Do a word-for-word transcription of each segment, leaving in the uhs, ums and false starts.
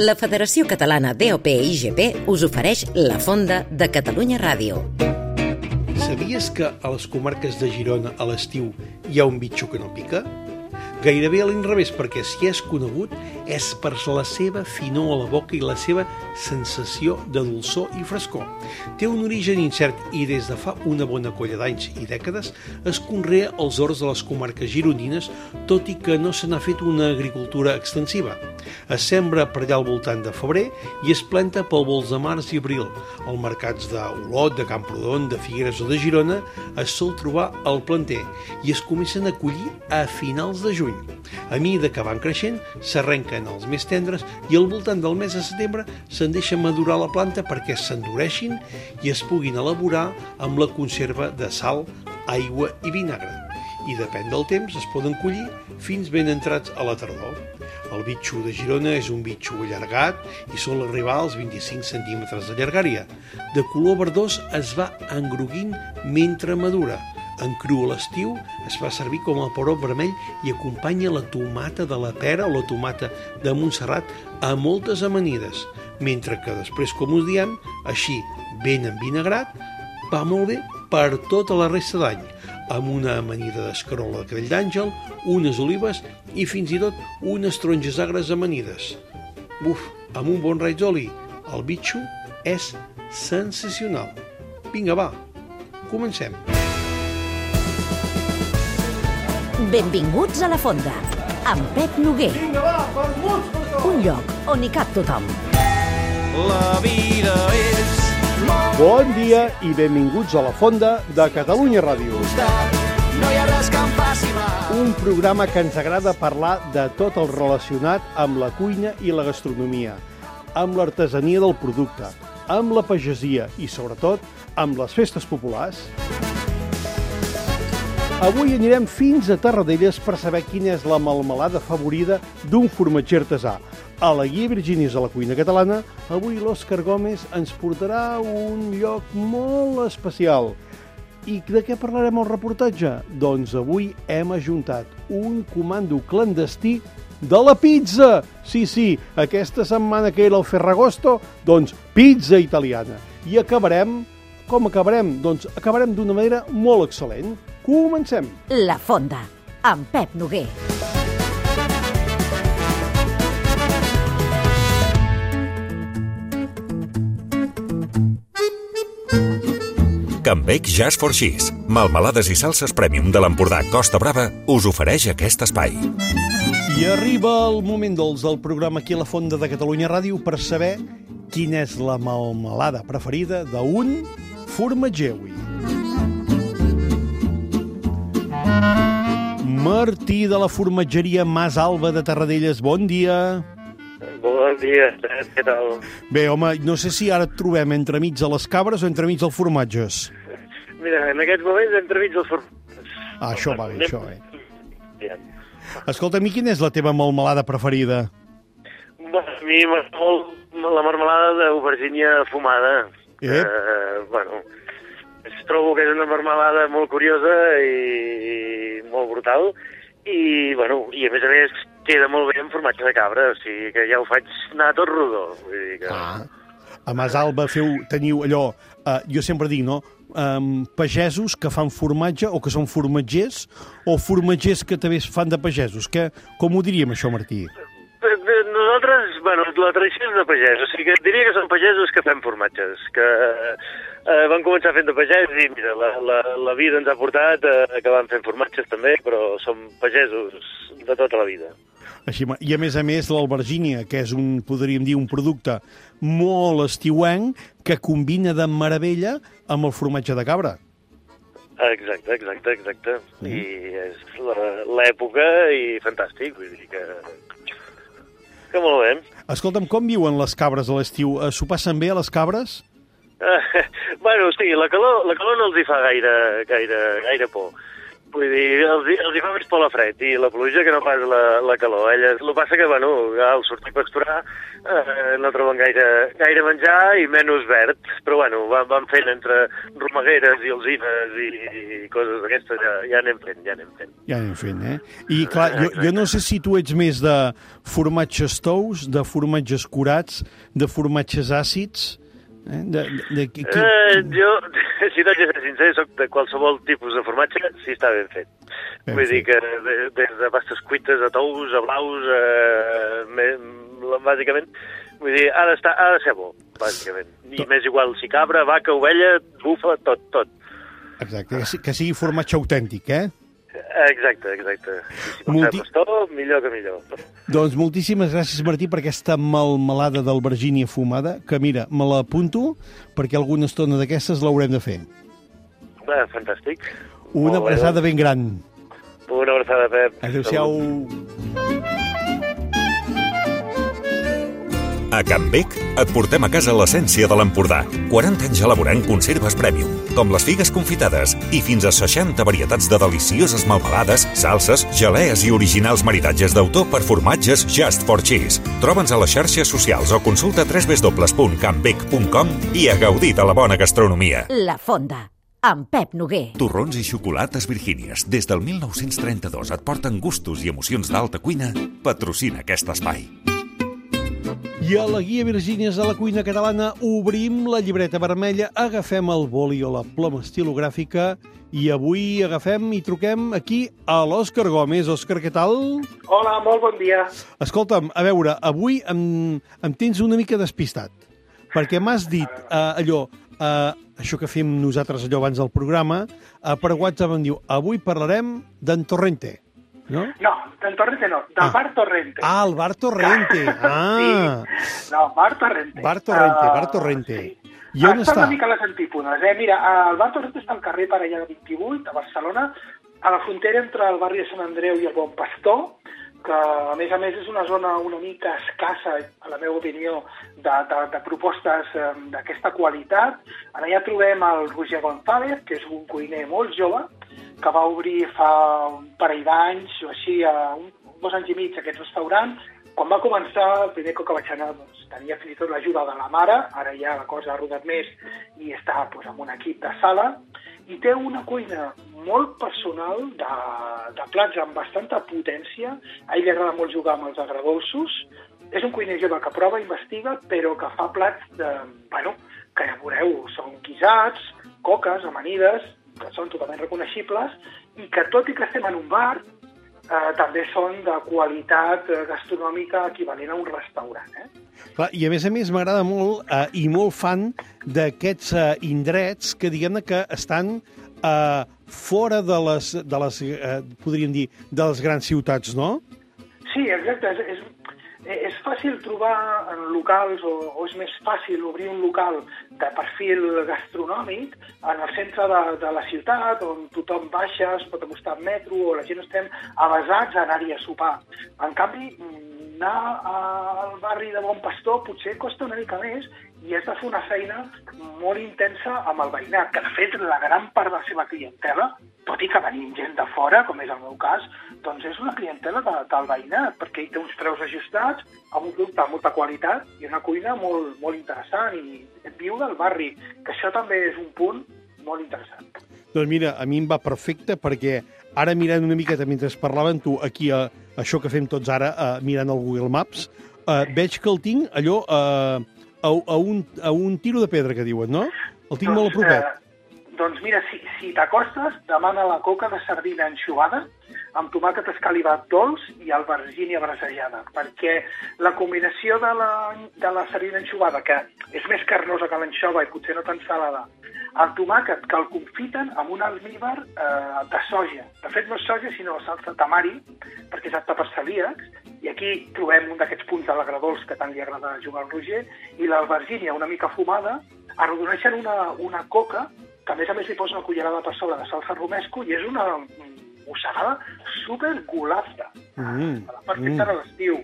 La Federació Catalana D O P I G P us ofereix La Fonda de Catalunya Ràdio. Sabies que a les comarques de Girona a l'estiu hi ha un bitxo que no pica? Gairebé a l'inrevés, perquè si és conegut és per la seva finor a la boca i la seva sensació de dolçor i frescor. Té un origen incert i des de fa una bona colla d'anys i dècades es conrea als horts de les comarques gironines, tot i que no se n'ha fet una agricultura extensiva. Es sembra per allà al voltant de febrer i es planta pel vols de març i abril. Als mercats d'Olot, de Camprodon, de Figueres o de Girona es sol trobar al planter i es comencen a collir a finals de juny. A mesura que van creixent, s'arrenquen els més tendres i al voltant del mes de setembre se'n deixa madurar la planta perquè s'endureixin i es puguin elaborar amb la conserva de sal, aigua i vinagre. I depèn del temps, es poden collir fins ben entrats a la tardor. El bitxo de Girona és un bitxo allargat i sol arribar als vint-i-cinc centímetres de llargària. De color verdós es va engroguint mentre madura. En cru a l'estiu es fa servir com a peró vermell i acompanya la tomata de la pera o la tomata de Montserrat a moltes amanides, mentre que després, com us diem, així, ben envinagrat, va molt bé per tota la resta d'any, amb una amanida d'escarola de crell d'àngel, unes olives i fins i tot unes taronges agres amanides. Uf, amb un bon raig d'oli, el bitxo és sensacional. Vinga, va, comencem. Benvinguts a La Fonda, amb Pep Noguer. Vinga, va, per molts, per tots. Un lloc on hi cap tothom. La vida és molt Bon dia i benvinguts a La Fonda de Catalunya Ràdio. costat, no hi ha res que em faci mal. Un programa que ens agrada parlar de tot el relacionat amb la cuina i la gastronomia, amb l'artesania del producte, amb la pagesia i, sobretot, amb les festes populars. Avui anirem fins a Tarradellas per saber quina és la melmelada favorida d'un formatger artesà. A la Guia Virginis de la cuina catalana, avui l'Òscar Gómez ens portarà a un lloc molt especial. I de què parlarem al reportatge? Doncs avui hem ajuntat un comando clandestí de la pizza! Sí, sí, aquesta setmana que era el Ferragosto, doncs pizza italiana. I acabarem, com acabarem? Doncs acabarem d'una manera molt excel·lent. Comencem! La Fonda, amb Pep Noguer. Can Bec Just for Cheese, melmelades i salses prèmium de l'Empordà Costa Brava, us ofereix aquest espai. I arriba el moment dolç del programa aquí a la Fonda de Catalunya Ràdio per saber quina és la melmelada preferida d'un formatger avui. Martí de la formatgeria Mas Alba de Tarradellas, bon dia. Bon dia, què tal? Bé, home, no sé si ara et trobem entremig de les cabres o entremig dels formatges. Mira, en aquests moments entremig dels formatges. Ah, això va bé, això bé. Ja. Escolta, a mi quina és la teva melmelada preferida? Bueno, a mi m'agrada molt la marmelada d'aubergínia fumada. Ep. Eh, bueno, trobo que és una marmelada molt curiosa i molt brutal i, bueno, i a més a més queda molt bé en formatge de cabra, o sigui que ja ho faig anar tot rodó. Vull dir que... Ah, a Mas Alba feu, teniu allò, eh, jo sempre dic, no?, um, pagesos que fan formatge o que són formatgers o formatgers que també fan de pagesos. Que, com ho diríem això, Martí? Nosaltres, bueno, la tradició és de pagès, o sigui que diria que són pagesos que fem formatges, que eh, van començar fent de pagès i mira, la, la, la vida ens ha portat a acabar fent formatges també, però som pagesos de tota la vida. Així, i a més a més l'albergínia, que és un, podríem dir, un producte molt estiuenc que combina de meravella amb el formatge de cabra. Exacte, exacte, exacte. Mm. I és l'època i fantàstic, vull dir que... que molt bé. Escolta'm, com viuen les cabres a l'estiu? S'ho passen bé a les cabres? Uh, bueno, sí, la calor, la calor no els hi fa gaire, gaire, gaire por. Vull dir, els, els hi fa més por la fred i la pluja que no pas la, la calor. Elles, el que passa que, bueno, al sortir per explorar eh, no troben gaire, gaire menjar i menys verd. Però, bueno, van, van fent entre romagueres i alzines i, i coses d'aquestes, ja, ja anem fent, ja anem fent. Ja anem fent, eh? I, clar, jo, jo no sé si tu ets més de formatges tous, de formatges curats, de formatges àcids... Eh? De, de, de, qui... eh, jo, si t'haig de ser sincer, soc de qualsevol tipus de formatge si està ben fet. Ben Vull fet. dir que de, des de pastes cuites a tous, a blaus, eh, me, bàsicament, vull dir, ha, ha de ser bo, bàsicament. I tot. M'és igual si cabra, vaca, ovella, bufa, tot, tot. Exacte, que, que sigui formatge autèntic, eh? Exacte, exacte. Si pot Multi... ser pastor, millor que millor. Doncs moltíssimes gràcies, Martí, per aquesta melmelada d'albergínia fumada, que mira, me l'apunto, perquè alguna estona d'aquestes l'haurem de fer. Va, fantàstic. Una Molt abraçada bé. ben gran. Una abraçada, Pep. Adéu-siau. A Can Bec et portem a casa l'essència de l'Empordà. quaranta anys elaborant conserves prèmium, com les figues confitades i fins a seixanta varietats de delicioses melmelades, salses, gelees i originals maridatges d'autor per formatges Just for Cheese. Troba'ns a les xarxes socials o consulta w w w punt can bec punt com i a gaudir de la bona gastronomia. La Fonda, amb Pep Noguer. Torrons i xocolates Virgínies, des del mil nou-cents trenta-dos et porten gustos i emocions d'alta cuina. Patrocina aquest espai. I a la guia Virgínies de la cuina catalana obrim la llibreta vermella, agafem el boli o la ploma estilogràfica i avui agafem i truquem aquí a l'Òscar Gómez. Òscar, què tal? Hola, molt bon dia. Escolta'm, a veure, avui em, em tens una mica despistat, perquè m'has dit eh, allò, eh, això que fem nosaltres allò abans del programa, eh, per WhatsApp em diu, avui parlarem d'en Torrente. No? No, del Torrente no, del ah. Bar Torrente. Ah, el Bar Torrente. Ah. Sí. No, Bar Torrente. Bar Torrente, uh, Bar Torrente. Sí. I on està? Està una mica a les antípodes, eh? Mira, el Bar Torrente està al carrer Parellada vint-i-vuit, a Barcelona, a la frontera entre el barri de Sant Andreu i el Bon Pastor, que a més a més és una zona una mica escassa, a la meva opinió, de, de, de propostes eh, d'aquesta qualitat. Allà trobem el Roger González, que és un cuiner molt jove, que va obrir fa un parell d'anys o així, a un, dos anys i mig, aquest restaurant. Quan va començar, el primer cop que vaig anar, doncs, tenia fins i tot l'ajuda de la mare, ara ja la cosa ha rodat més i està doncs, amb un equip de sala, i té una cuina molt personal, de, de plats amb bastanta potència. A ell li agrada molt jugar amb els agredolços. És un cuiner jove que prova, investiga, però que fa plats de, bueno, que ja veureu, són guisats, coques, amanides, que són totalment reconeixibles i que, tot i que estem en un bar, eh, també són de qualitat gastronòmica equivalent a un restaurant. Eh? Clar, i a més a més m'agrada molt eh, i molt fan d'aquests eh, indrets que diguem-ne que estan eh, fora de les, de les eh, podríem dir, de les grans ciutats, no? Sí, exacte. És, és, és fàcil trobar en locals, o, o és més fàcil obrir un local de perfil gastronòmic en el centre de, de la ciutat, on tothom baixa, es pot acostar al metro, o la gent estem avasats a anar-hi a sopar. En canvi, anar al barri de Bon Pastor potser costa una mica més i has de fer una feina molt intensa amb el veïnat, que de fet la gran part de la seva clientela, tot i que venim gent de fora, com és el meu cas, doncs és una clientela de, del veïnat, perquè hi té uns preus ajustats, amb un producte amb molta qualitat i una cuina molt, molt interessant i viu del barri, que això també és un punt molt interessant. Doncs mira, a mi em va perfecte perquè ara mirant una miqueta mentre parlaven tu aquí a, a això que fem tots ara, uh, mirant el Google Maps, uh, veig que el tinc allò uh, a, a, un, a un tiro de pedra, que diuen, no? El tinc doncs, molt a propet. Eh, doncs mira, si, si t'acostes, demana la coca de sardina enxugada amb tomàquet escalivat dolç i albergínia brasejada, perquè la combinació de la, de la sardina enxugada, que és més carnosa que l'anxova i potser no tan salada, el tomàquet que el confiten amb un almívar eh, de soja. De fet, no és soja, sinó salsa tamari, perquè és apta per celíacs, i aquí trobem un d'aquests punts de l'agredolç que tant li agrada jugar al Roger, i l'albergínia una mica fumada, arrodoneixen una, una coca, que a més a més li posa una cullerada per sobre de salsa romesco, i és una mossegada super golafra, mm, perfecta mm. a l'estiu.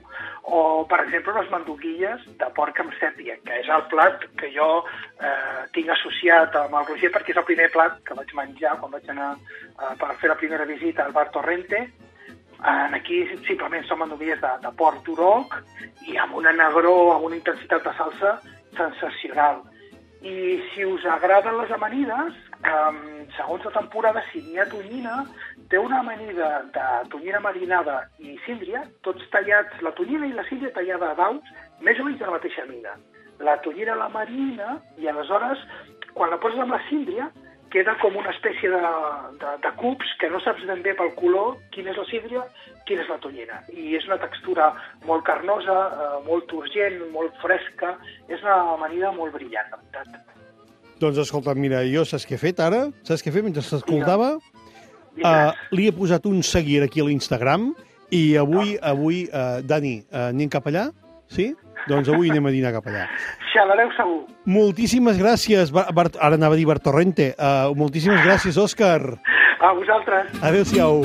o, per exemple, les manduguilles de porc amb sèpia, que és el plat que jo eh, tinc associat amb el Roger, perquè és el primer plat que vaig menjar quan vaig anar eh, per fer la primera visita al bar Torrente. Eh, aquí simplement són manduguilles de, de porc d'Uroc i amb una negror, amb una intensitat de salsa sensacional. I si us agraden les amanides, eh, segons la temporada, si n'hi ha tonyina, té una amanida de tonyina marinada i síndria, tots tallats, la tonyina i la síndria tallada a daus, més o menys de la mateixa mida. La tonyina la marina i aleshores, quan la poses amb la síndria, queda com una espècie de, de, de cubs que no saps ben bé pel color quina és la síndria, quina és la tonyina. I és una textura molt carnosa, eh, molt turgent, molt fresca, és una amanida molt brillant, la veritat. Doncs escolta, mira, jo saps què he fet ara? Saps què he fet mentre s'escoltava? Uh, li he posat un seguir aquí a l'Instagram i avui, avui uh, Dani, uh, anem cap allà? Sí? Doncs avui anem a dinar cap allà. Xalareu segur. Moltíssimes gràcies. Bar Bar ara anava a dir Bartorrente. Uh, moltíssimes gràcies, Òscar. A vosaltres. Adéu-siau.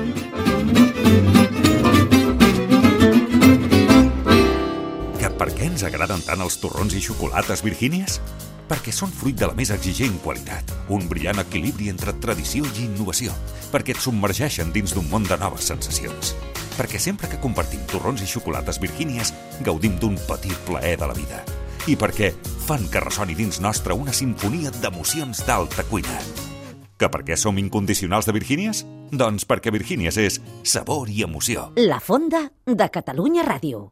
Que per què ens agraden tant els torrons i xocolates Virgínies? Perquè són fruit de la més exigent qualitat, un brillant equilibri entre tradició i innovació, perquè et submergeixen dins d'un món de noves sensacions, perquè sempre que compartim torrons i xocolates Virgínies gaudim d'un petit plaer de la vida, i perquè fan que ressoni dins nostre una sinfonia d'emocions d'alta cuina. Que per què som incondicionals de Virgínies? Doncs perquè Virgínies és sabor i emoció. La Fonda de Catalunya Ràdio.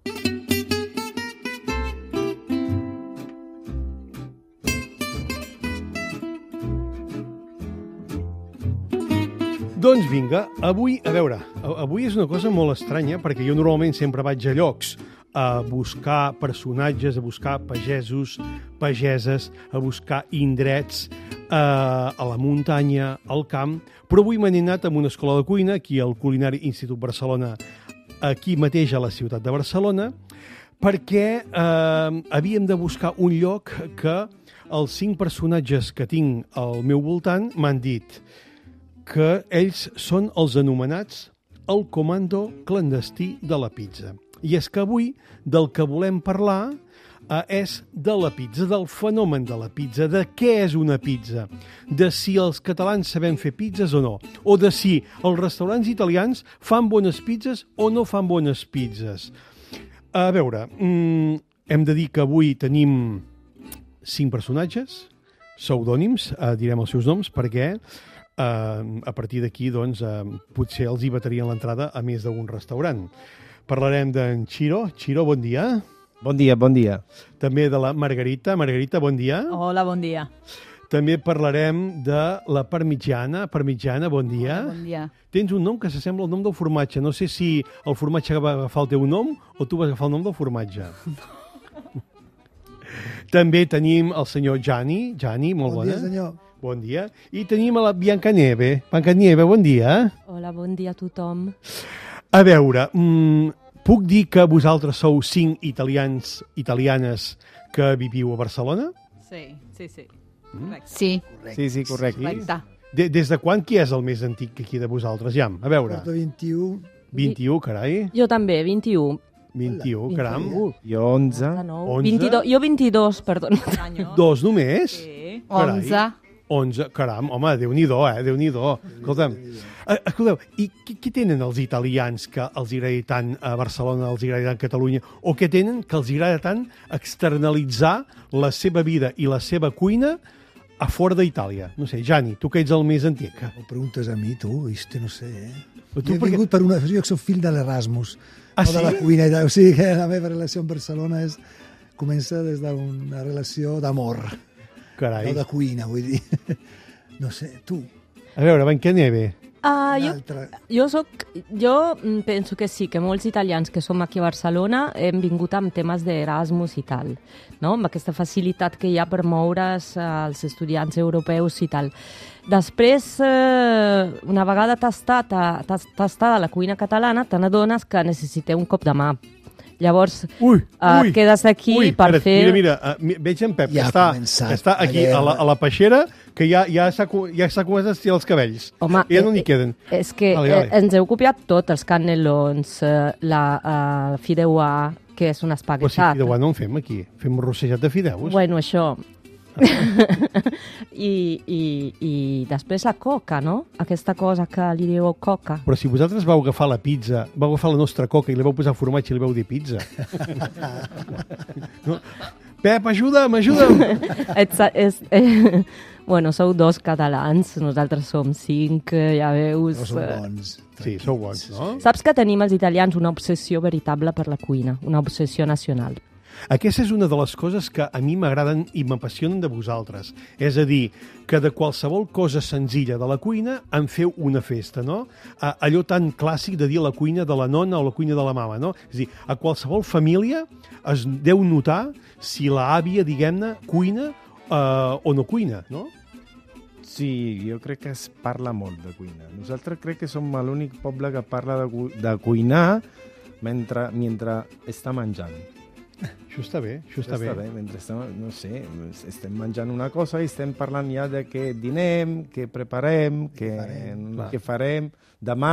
Doncs vinga, avui, a veure, avui és una cosa molt estranya perquè jo normalment sempre vaig a llocs a buscar personatges, a buscar pagesos, pageses, a buscar indrets, eh, a la muntanya, al camp, però avui m'he anat a una escola de cuina, aquí al Culinari Institut Barcelona, aquí mateix a la ciutat de Barcelona, perquè eh, havíem de buscar un lloc que els cinc personatges que tinc al meu voltant m'han dit que ells són els anomenats el comando clandestí de la pizza. I és que avui del que volem parlar eh, és de la pizza, del fenomen de la pizza, de què és una pizza, de si els catalans sabem fer pizzas o no, o de si els restaurants italians fan bones pizzas o no fan bones pizzas. A veure, mm, hem de dir que avui tenim cinc personatges, pseudònims, eh, direm els seus noms, perquè Uh, a partir d'aquí, doncs, uh, potser els hi batrien l'entrada a més d'un restaurant. Parlarem d'en Xiro. Xiro, bon dia. Bon dia, bon dia. També de la Margarita. Margarita, bon dia. Hola, bon dia. També parlarem de la Parmigiana. Parmigiana, bon dia. Hola, bon dia. Tens un nom que s'assembla al nom del formatge. No sé si el formatge va agafar el teu nom o tu vas agafar el nom del formatge. També tenim el senyor Gianni. Gianni, molt bon bona. Bon dia, senyor. Bon dia. I tenim a la Biancanieve. Biancanieve, bon dia. Hola, bon dia a tothom. A veure, mmm, puc dir que vosaltres sou cinc italians, italianes que viviu a Barcelona? Sí, sí, sí. Mm? Sí. Correcte. Sí, sí, correcte. Correcte. De, des de quan qui és el més antic aquí de vosaltres? Ja, a veure. Porto vint-i-u. vint-i-u, carai. Jo també, vint-i-u. vint-i-u, caram. Jo onze. onze. vint-i-dos, jo vint-i-dos, perdona. Dos només? Sí. Carai. onze. onze, caram, home, Déu-n'hi-do, eh, Déu-n'hi-do. Escolta'm, eh, escolteu, i què, què tenen els italians que els agrada tant a Barcelona, els agrada tant a Catalunya, o què tenen que els agrada tant externalitzar la seva vida i la seva cuina a fora d'Itàlia? No sé, Gianni, tu que ets el més antic. Ho preguntes a mi, tu, este no sé, eh? Però Jo he perquè- vingut per una... Jo soc fill de l'Erasmus, Ah, no de la sí? cuina i tal. O sigui que la meva relació amb Barcelona és... comença des d'una relació d'amor, Carai. no de cuina, vull dir. No sé, tu, A veure, Biancanieve. Uh, un jo, altre... jo, soc, jo mm, penso que sí, que molts italians que som aquí a Barcelona hem vingut amb temes d'Erasmus i tal, no? Amb aquesta facilitat que hi ha per moure's als estudiants europeus i tal. Després, eh, una vegada tastat, tastada la cuina catalana, te n'adones que necessiteu un cop de mà. Llavors, ui, uh, ui, quedes aquí ui, per espera't, fer... Mira, mira, uh, veig en Pep, Ja que ha està, començat que està aquí la a la, guerra. a la peixera, que ja, ja s'ha ja s'ha començat a estirar els cabells. Home, ja no n'hi eh, queden. És que Vale, eh, vale. ens heu copiat tot, els canelons, eh, la uh, fideuà, que és un Però si espaguetat. fideuà no en fem aquí, fem un rossejat de fideus. Bueno, això... I, i, I després la coca, no? Aquesta cosa que li diu coca. Però si vosaltres vau agafar la pizza, vau agafar la nostra coca i li vau posar formatge i li vau dir pizza. No? Pep, ajuda'm, ajuda'm! Ets, és, eh, bueno, sou dos catalans, nosaltres som cinc, eh, ja veus... No són eh. bons. Sí, sou bons, no? Saps que tenim els italians una obsessió veritable per la cuina, una obsessió nacional. Aquesta és una de les coses que a mi m'agraden i m'apassionen de vosaltres. És a dir, que de qualsevol cosa senzilla de la cuina en feu una festa, no? A, allò tan clàssic de dir la cuina de la nona o la cuina de la mama, no? És a dir, a qualsevol família es deu notar si l'àvia, diguem-ne, cuina eh, o no cuina, no? Sí, jo crec que es parla molt de cuina. Nosaltres crec que som l'únic poble que parla de, cu de cuinar mentre, mentre està menjant. Això està bé, això està, està bé. bé. Mentre estem, no sé, estem menjant una cosa i estem parlant ja de què dinem, què preparem, què, farem, què farem demà.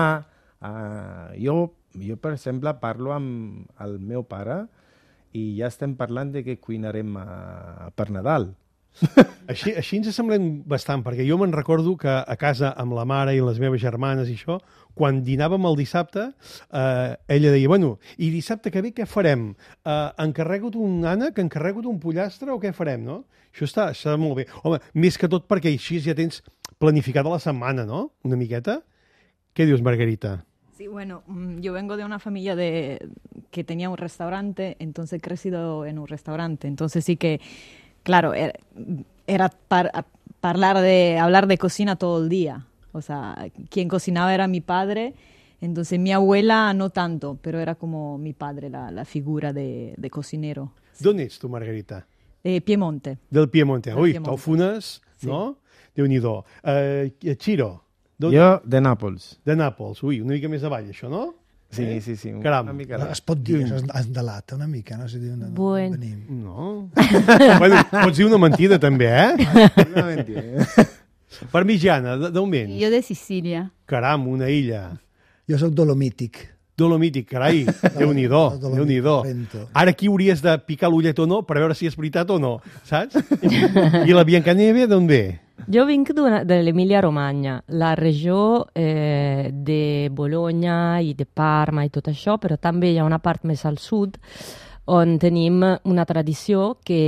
Uh, jo, jo, per exemple, parlo amb el meu pare i ja estem parlant de què cuinarem a, per Nadal. Així, així ens semblem bastant, perquè jo me'n recordo que a casa amb la mare i les meves germanes i això, quan dinàvem el dissabte, eh, ella deia, bueno, i dissabte que ve què farem? Eh, encarrego-te un ànec, encarrego-te un pollastre o què farem, no? Això està, està molt bé. Home, més que tot perquè així ja tens planificada la setmana, no? Una miqueta. Què dius, Margarita? Sí, bueno, yo vengo de una familia de que tenía un restaurante, entonces he crecido en un restaurante, entonces sí que claro, era, era par, hablar, de, hablar de cocina todo el día. O sea, quien cocinaba era mi padre, entonces mi abuela no tanto, pero era como mi padre, la, la figura de, de cocinero. D'on ets tu, Margarita? Eh, Piemonte. Del Piemonte. Del Ui, Piemonte. Taufunes, sí. No? Déu-n'hi-do. Uh, Chiro? Jo, de Nàpols. De Nàpols. Ui, una mica més avall, això, no? Sí, eh? sí, sí. Caram. Una mica Es pot dir, és endalata una mica, no? Si diu, no, Bueno. Venim. No. Bueno, pots dir una mentida també, eh? Una mentida. Parmigiana, d'on vens? Jo de Sicília. Caram, una illa. Jo sóc dolomític. Dolomític, carai, Déu-n'hi-do, Déu-n'hi-do. Ara aquí hauries de picar l'ullet o no per veure si és veritat o no, saps? I la Biancaneve d'on ve? Jo vinc d'una- de l'Emília-Romagna, la regió eh, de Bologna i de Parma i tot això, però també hi ha una part més al sud on tenim una tradició que,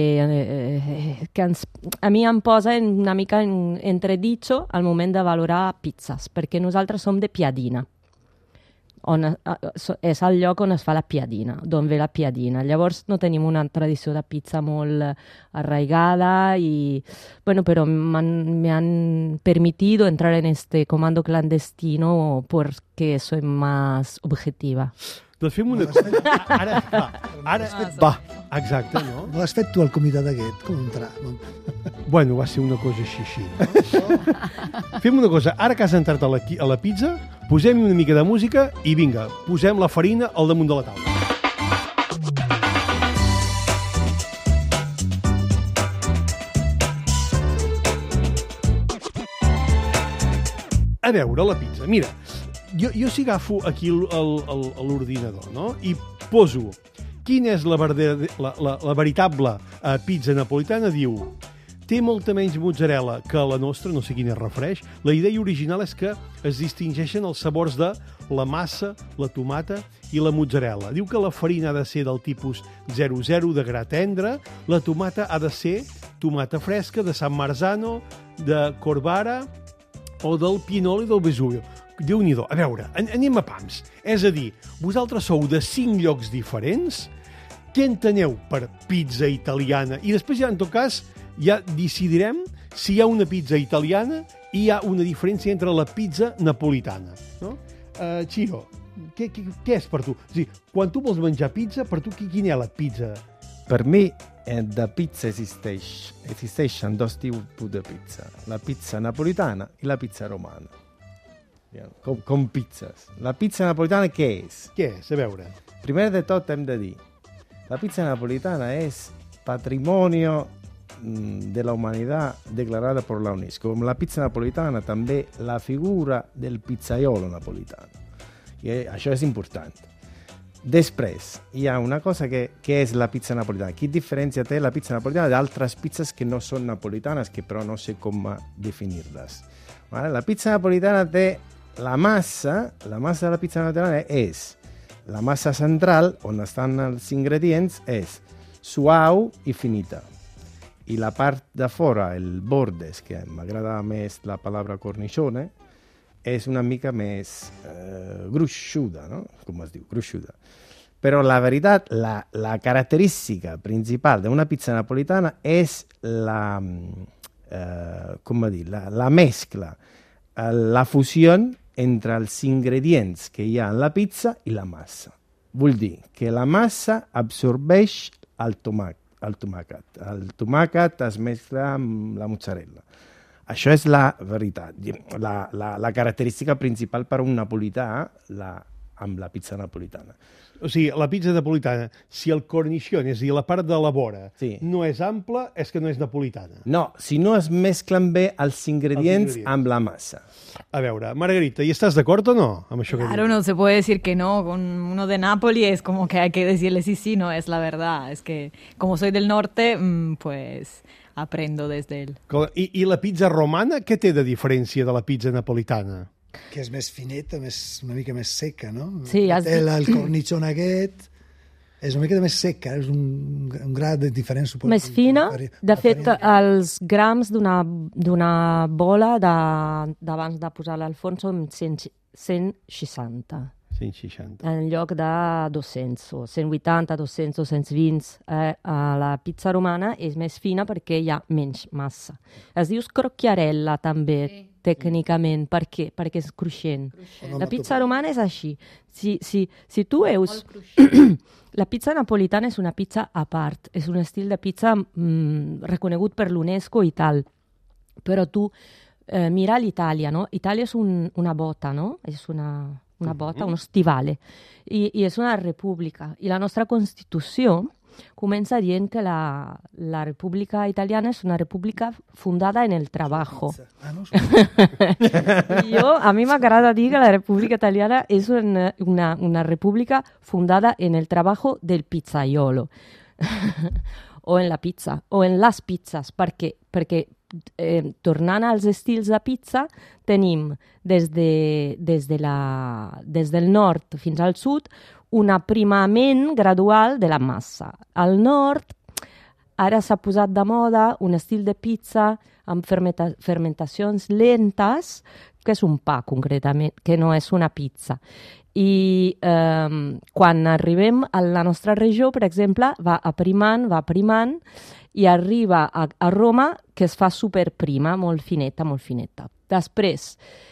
eh, que ens, a mi em posa en una mica en entreditjo al moment de valorar pizzas, perquè nosaltres som de Piadina. On, és el lloc on es fa la piadina, d'on ve la piadina. Llavors no tenim una tradició de pizza molt arraigada y bueno, però me han permitido entrar en este comando clandestino porque soy más objetiva. Doncs fem una cosa. Ara, va, ara, va, exacte, no? No has fet tu el comitat aquest, com un tra... Bueno, va ser una cosa així, així. No? Fem una cosa, ara que has entrat a la, a la pizza, posem una mica de música i vinga, posem la farina al damunt de la taula. A veure, la pizza, mira, jo, jo si agafo aquí l'ordinador, no?, i poso quina és la, verdad, la, la, la veritable uh, pizza napolitana, diu té molta menys mozzarella que la nostra, no sé quina es refereix. La idea original és que es distingeixen els sabors de la massa, la tomata i la mozzarella. Diu que la farina ha de ser del tipus zero zero de gra tendre, la tomata ha de ser tomata fresca de San Marzano, de Corvara o del Pinoli del Vesuvio. Déu-n'hi-do. A veure, an anem a pams. És a dir, vosaltres sou de cinc llocs diferents, què enteneu per pizza italiana? I després ja, en tot cas, ja decidirem si hi ha una pizza italiana i hi ha una diferència entre la pizza napolitana. No? Uh, Chiro, què, què, què és per tu? O sigui, quan tu vols menjar pizza, per tu quina és la pizza? Per mi, eh, de pizza esisteix, esisteixen dos tipus de pizza. La pizza napolitana i la pizza romana. Com, com pizzas. La pizza napolitana què és? Què és? A veure. Primer de tot hem de dir La pizza napolitana es patrimonio de la humanidad declarada por la UNESCO. La pizza napolitana també la figura del pizzaiolo napolitano. I això és important. Després, hi ha una cosa que, que és la pizza napolitana. Quina diferència té la pizza napolitana d'altres pizzas que no són napolitanes, que però no sé com definir-les. Vale? La pizza napolitana té la massa, la massa de la pizza napolitana és la massa central, on estan els ingredients, és suau i finita. I la part de fora, el bordes, que m'agrada més la paraula cornicione, és una mica més eh, gruixuda, no? Com es diu, gruixuda. Però la veritat, la, la característica principal d'una pizza napolitana és la, eh, com dir, la, la mescla, eh, la fusió entre els ingredients que hi ha en la pizza i la massa. Vull dir que la massa absorbeix el tomàquet. El tomàquet. El tomàquet es mescla amb la mozzarella. Això és la veritat. La, la, la característica principal per un napolità la, amb la pizza napolitana. O sigui, la pizza napolitana, si el cornicione, és a dir, la part de la vora, sí, no és ampla, és que no és napolitana. No, si no es mesclen bé els ingredients, els ingredients amb la massa. A veure, Margarita, ¿y estás de acuerdo o no? Amb això claro, que no se puede decir que no. Con uno de Nápoli es como que hay que decirle sí, sí, no, es la verdad. Es que como soy del norte, pues aprendo desde él. I, i la pizza romana, què té de diferència de la pizza napolitana? Que és més fineta, més, una mica més seca, no? Sí, has el, el cornicione aquest és una mica més seca, és un, un grad de diferent. Suposo, més fina. De fet, els grams d'una bola d'abans de, de posar-la al forn són cent seixanta. cent seixanta. En lloc de dos-cents, o cent vuitanta, dos-cents, dos-cents vint. Eh, la pizza romana és més fina perquè hi ha menys massa. Es diu scrocchiarella també, sí, tècnicament. Per què? Perquè és cruixent. cruixent. La pizza romana és així. Si, si, si tu veus... La pizza napolitana és una pizza a part. És un estil de pizza mm, reconegut per l'UNESCO i tal. Però tu eh, mira l'Itàlia, no? Itàlia és un, una bota, no? És una... una bota, uno stivale, I, i és una república. I la nostra Constitució comença dient que la, la República Italiana és una república fundada en el trabajo. Ah, no, jo, a mi m'agrada dir que la República Italiana és una, una, una república fundada en el trabajo del pizzaiolo. O en la pizza, o en les pizzas, perquè, perquè eh, tornant als estils de pizza, tenim des, de, des, de la, des del nord fins al sud un aprimament gradual de la massa. Al nord ara s'ha posat de moda un estil de pizza amb fermenta fermentacions lentes, que és un pa concretament, que no és una pizza. I eh, quan arribem a la nostra regió, per exemple, va aprimant, va aprimant, i arriba a, a Roma, que es fa superprima, molt fineta, molt fineta. Després,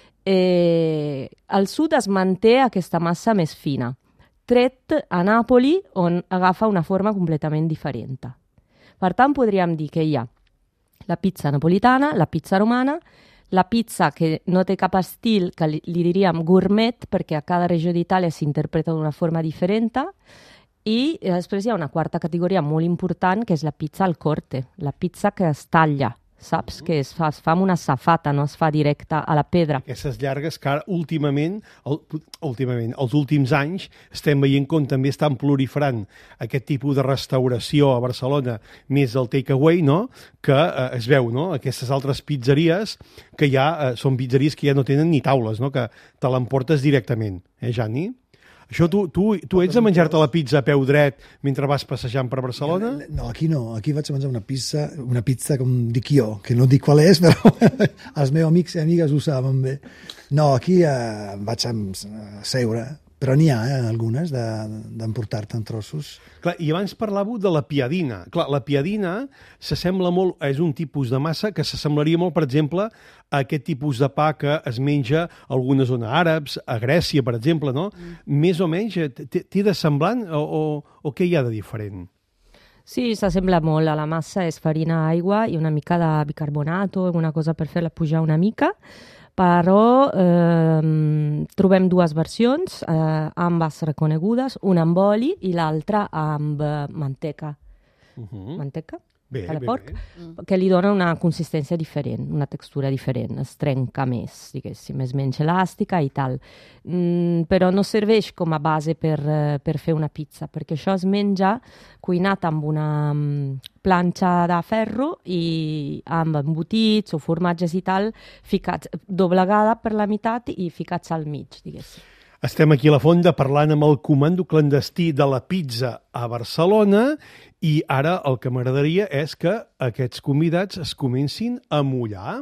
eh, al sud es manté aquesta massa més fina, tret a Nàpoli, on agafa una forma completament diferent. Per tant, podríem dir que hi ha la pizza napolitana, la pizza romana, la pizza que no té cap estil, que li, li diríem gourmet, perquè a cada regió d'Itàlia s'interpreta d'una forma diferent, i després hi ha una quarta categoria molt important, que és la pizza al corte, la pizza que es talla, saps? Que es fa, es fa amb una safata, no es fa directa a la pedra. Aquestes llargues que ara últimament, el, últimament, els últims anys, estem veient com també estan proliferant aquest tipus de restauració a Barcelona, més el takeaway, no? Que eh, es veu, no? Aquestes altres pizzeries que ja eh, són pizzeries que ja no tenen ni taules, no? Que te l'emportes directament, eh, Jani? Això tu, tu, tu ets de menjar-te la pizza a peu dret mentre vas passejant per Barcelona? No, aquí no. Aquí vaig a menjar una pizza, una pizza com dic jo, que no dic qual és, però els meus amics i amigues ho saben bé. No, aquí eh, vaig a seure, però n'hi ha eh, algunes d'emportar-te en trossos. Clar, i abans parlàveu de la piadina. Clar, la piadina s'assembla molt, és un tipus de massa que s'assemblaria molt, per exemple, a aquest tipus de pa que es menja a algunes zones àrabs, a Grècia, per exemple, no? Mm. Més o menys, té de semblant o, o, o què hi ha de diferent? Sí, s'assembla molt. A la massa és farina, aigua i una mica de bicarbonat o alguna cosa per fer-la pujar una mica, però eh, trobem dues versions, eh, ambes reconegudes, una amb oli i l'altra amb eh, manteca. Uh-huh. Manteca? Bé, de bé, porc, bé. que li dona una consistència diferent, una textura diferent, es trenca més, diguéssim, és menys elàstica i tal. Mm, però no serveix com a base per, eh, per fer una pizza, perquè això es menja cuinat amb una um, planxa de ferro i amb embotits o formatges i tal, ficats, doblegada per la meitat i ficats al mig, diguéssim. Estem aquí a la Fonda parlant amb el comando clandestí de la pizza a Barcelona i ara el que m'agradaria és que aquests convidats es comencin a mullar.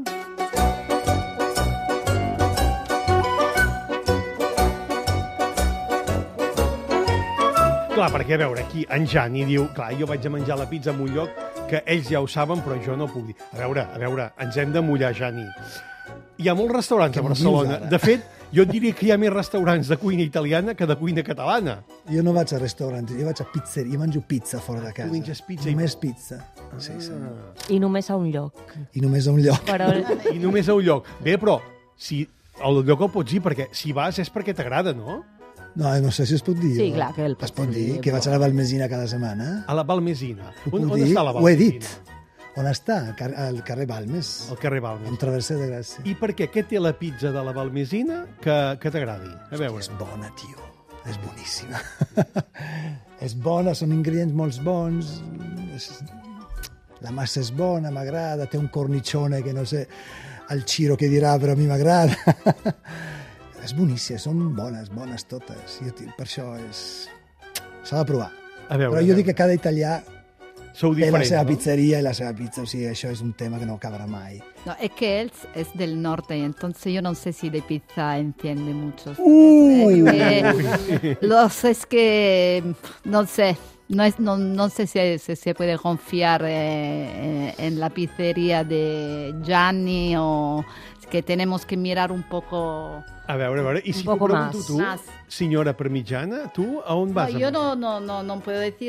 Clar, perquè a veure, aquí en Jani diu, clar, jo vaig a menjar la pizza en un lloc que ells ja ho saben, però jo no puc dir. A veure, a veure, ens hem de mullar, Jani. Hi ha molts restaurants a Barcelona. De fet, jo et diria que hi ha més restaurants de cuina italiana que de cuina catalana. Jo no vaig a restaurants, jo vaig a pizzeria, jo menjo pizza fora de casa. Tu menges pizza? Només I... pizza. Sí, sí. I només a un lloc. I només a un lloc. Però... I només a un lloc. Bé, però si el lloc el pots dir, perquè si vas és perquè t'agrada, no? No, no sé si es pot dir. Sí, clar, que el es pot dir, que vaig a la Valmesina cada setmana. A la Valmesina. Ho On, puc on dir? està la Ho he Valmesina? dit. On està? Al car al carrer Balmes. Al carrer Balmes. En Travesser de Gràcia. I per què? Què té la pizza de la Valmesina que, que t'agradi? A veure. És bona, tio. És boníssima. És bona, són ingredients molt bons. És... La massa és bona, m'agrada. Té un cornicione que no sé al Ciro què dirà, però a mi m'agrada. És boníssima, són bones, bones totes. Jo, per això és... s'ha de provar. A veure, però jo dic que cada italià sou té la diferents, seva no? pizzeria i la seva pizza, o sigui, això és un tema que no acabará mai. No, es que él es del norte y entonces yo no sé si de pizza entiende mucho. Uy. Es que, los, es que no sé, no, es, no, no sé si, si se puede confiar eh, en la pizzería de Gianni o que tenemos que mirar un poco... A veure, a veure, i si t'ho poco pregunto más. tu, Más. senyora Parmigiana, tu a on vas? No, a yo menjar? no, no, no, no puedo decir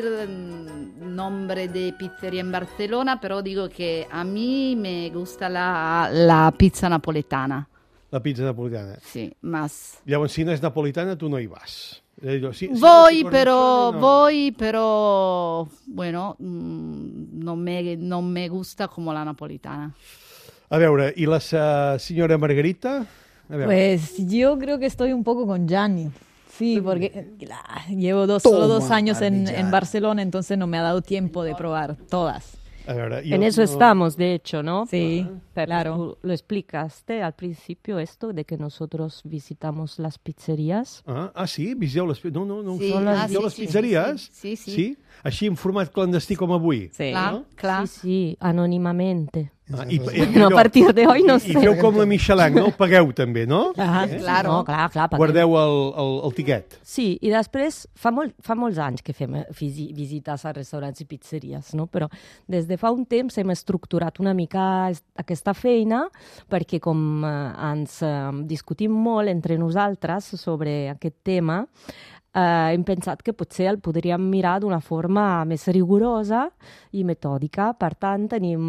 el nombre de pizzería en Barcelona, pero digo que a mí me gusta la, la pizza napoletana. La pizza napolitana. Sí, más. Llavors, si no és napolitana, tu no hi vas. Eh, jo, si, si Voy, no pero, no. voy, pero, bueno, mm, no me, no me gusta como la napolitana. A veure, i la uh, senyora Margarita? A veure. Pues yo creo que estoy un poco con Gianni. Sí, porque ah, llevo dos, solo dos Toma, años en, Parmigiana. en Barcelona, entonces no me ha dado tiempo de probar todas. A veure, jo En eso no... estamos, de hecho, ¿no? Sí, Pepe, claro. tú lo explicaste al principio esto de que nosotros visitamos las pizzerías. Ah, ah, sí? Visiteu les... No, no, no. Sí, Visiteu ah, sí, les sí, pizzeries? sí, sí. Sí? Així en format clandestí com avui? Sí. Claro, claro. Sí, sí, anónimamente. Ah, i, i, Bueno, a partir de hoy no I, sé. I feu com la Michelin, no? Pagueu també, no? Ajá. Eh? Claro. No, clar, clar. paguem. Guardeu el, el, el tiquet. Sí, i després fa, molt, fa molts anys que fem eh, visi, visites a restaurants i pizzeries, no? Però des de fa un temps hem estructurat una mica es- aquesta feina perquè com eh, ens eh, discutim molt entre nosaltres sobre aquest tema, eh, hem pensat que potser el podríem mirar d'una forma més rigorosa i metòdica. Per tant, tenim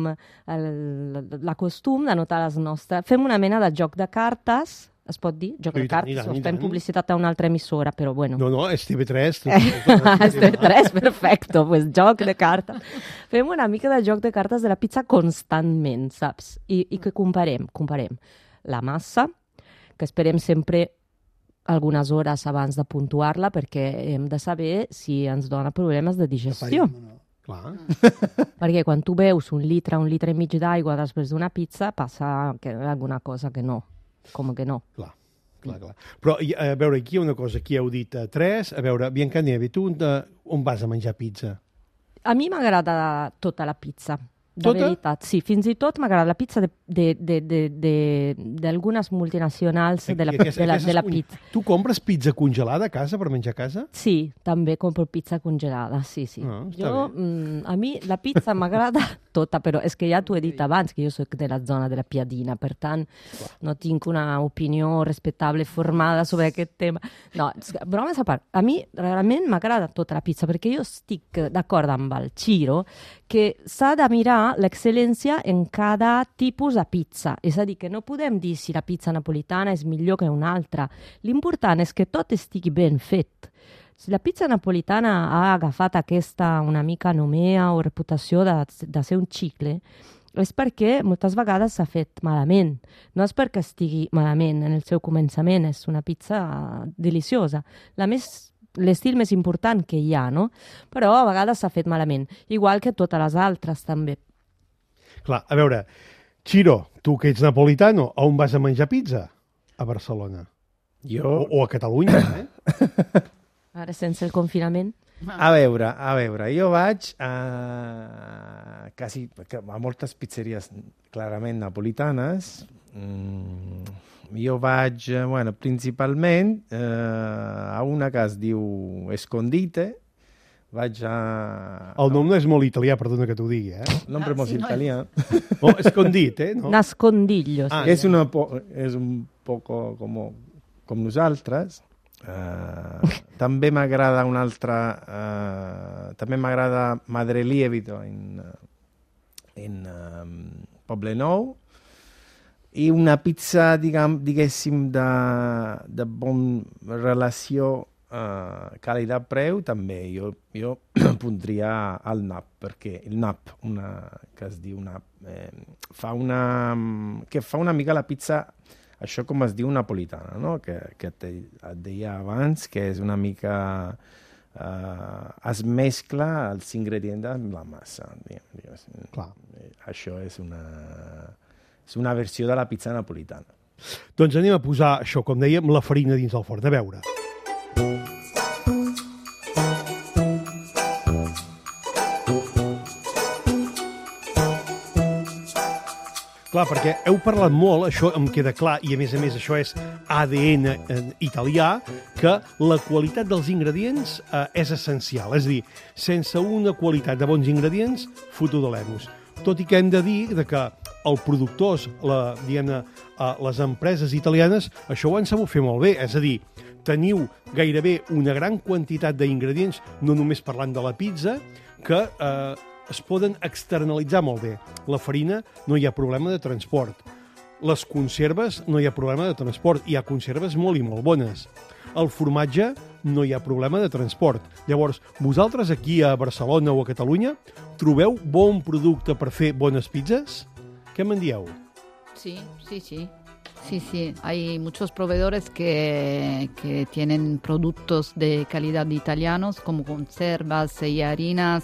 el, la costum d'anotar les nostres... Fem una mena de joc de cartes, es pot dir? Joc I de tant, i cartes, tant, o i fem tant. publicitat a una altra emissora, però bueno. No, no, és T V tres. És de tres, perfecto, pues joc de cartes. Fem una mica de joc de cartes de la pizza constantment, saps? I, i que comparem, comparem la massa, que esperem sempre algunes hores abans de puntuar-la perquè hem de saber si ens dona problemes de digestió. Clar. Perquè quan tu veus un litre, un litre i mig d'aigua després d'una pizza, passa que alguna cosa que no, com que no. Clar, clar, clar. Però, i, a veure, aquí hi ha una cosa, aquí heu dit uh, tres. A veure, Biancaneve, tu on, uh, on vas a menjar pizza? A mi m'agrada tota la pizza, de Tota? veritat. Sí, fins i tot m'agrada la pizza de- de- de- de- de- d'algunes multinacionals de la, Aquestes- de la, de la aquestes pizza. con- Tu compres pizza congelada a casa per menjar a casa? Sí, també compro pizza congelada, sí, sí. Ah, està jo, mm, a mi la pizza m'agrada tota, però és que ja t'ho he dit abans, que jo soc de la zona de la Piadina, per tant, no tinc una opinió respectable formada sobre aquest tema. No, és que, bromes a part, a mi realment m'agrada tota la pizza, perquè jo estic d'acord amb el Ciro que s'ha de mirar l'excel·lència en cada tipus de pizza. És a dir, que no podem dir si la pizza napolitana és millor que una altra. L'important és que tot estigui ben fet. Si la pizza napolitana ha agafat aquesta una mica nomea o reputació de, de ser un xicle, és perquè moltes vegades s'ha fet malament. No és perquè estigui malament en el seu començament, és una pizza deliciosa. La més, l'estil més important que hi ha, no? Però a vegades s'ha fet malament, igual que totes les altres també. Clar, a veure, Ciro, tu que ets napolitano, on vas a menjar pizza? A Barcelona. Jo... O, o a Catalunya, eh? Ara sense el confinament. A veure, a veure, jo vaig a, quasi, a moltes pizzeries clarament napolitanes. Mm, jo vaig, bueno, principalment eh, a una que es diu Escondite. Vaig a... El nom no és molt italià, perdona que t'ho digui, eh? El nombre ah, molt sí, italià. No oh, Escondite, no? Nascondiglio. Ah, és, una po és un poco com, com nosaltres. Uh, també m'agrada una altra uh, també m'agrada Madre Lievito en, en um, Poblenou i una pizza diguem, diguéssim de, de bon relació uh, qualitat-preu també jo, jo pondria al Nap perquè el Nap, una, que es diu Nap eh, fa una que fa una mica la pizza això com es diu napolitana, no? que, que te, et deia abans, que és una mica... Uh, es mescla els ingredients amb la massa. Diguem, diguem. Clar. Això és una, és una versió de la pizza napolitana. Doncs anem a posar això, com dèiem, la farina dins del forn. A veure. Clar, perquè heu parlat molt, això em queda clar, i a més a més això és A D N eh, italià, que la qualitat dels ingredients eh, és essencial. És a dir, sense una qualitat de bons ingredients, fotodolemos. Tot i que hem de dir de que els productors, la, diguem-ne, eh, les empreses italianes, això ho han sabut fer molt bé. És a dir, teniu gairebé una gran quantitat d'ingredients, no només parlant de la pizza, que... Eh, es poden externalitzar molt bé. La farina no hi ha problema de transport. Les conserves no hi ha problema de transport. Hi ha conserves molt i molt bones. El formatge no hi ha problema de transport. Llavors, vosaltres aquí a Barcelona o a Catalunya trobeu bon producte per fer bones pizzas? Què me'n dieu? Sí, sí, sí. Sí, sí, hay muchos proveedores que, que tienen productos de calidad italianos como conservas y harinas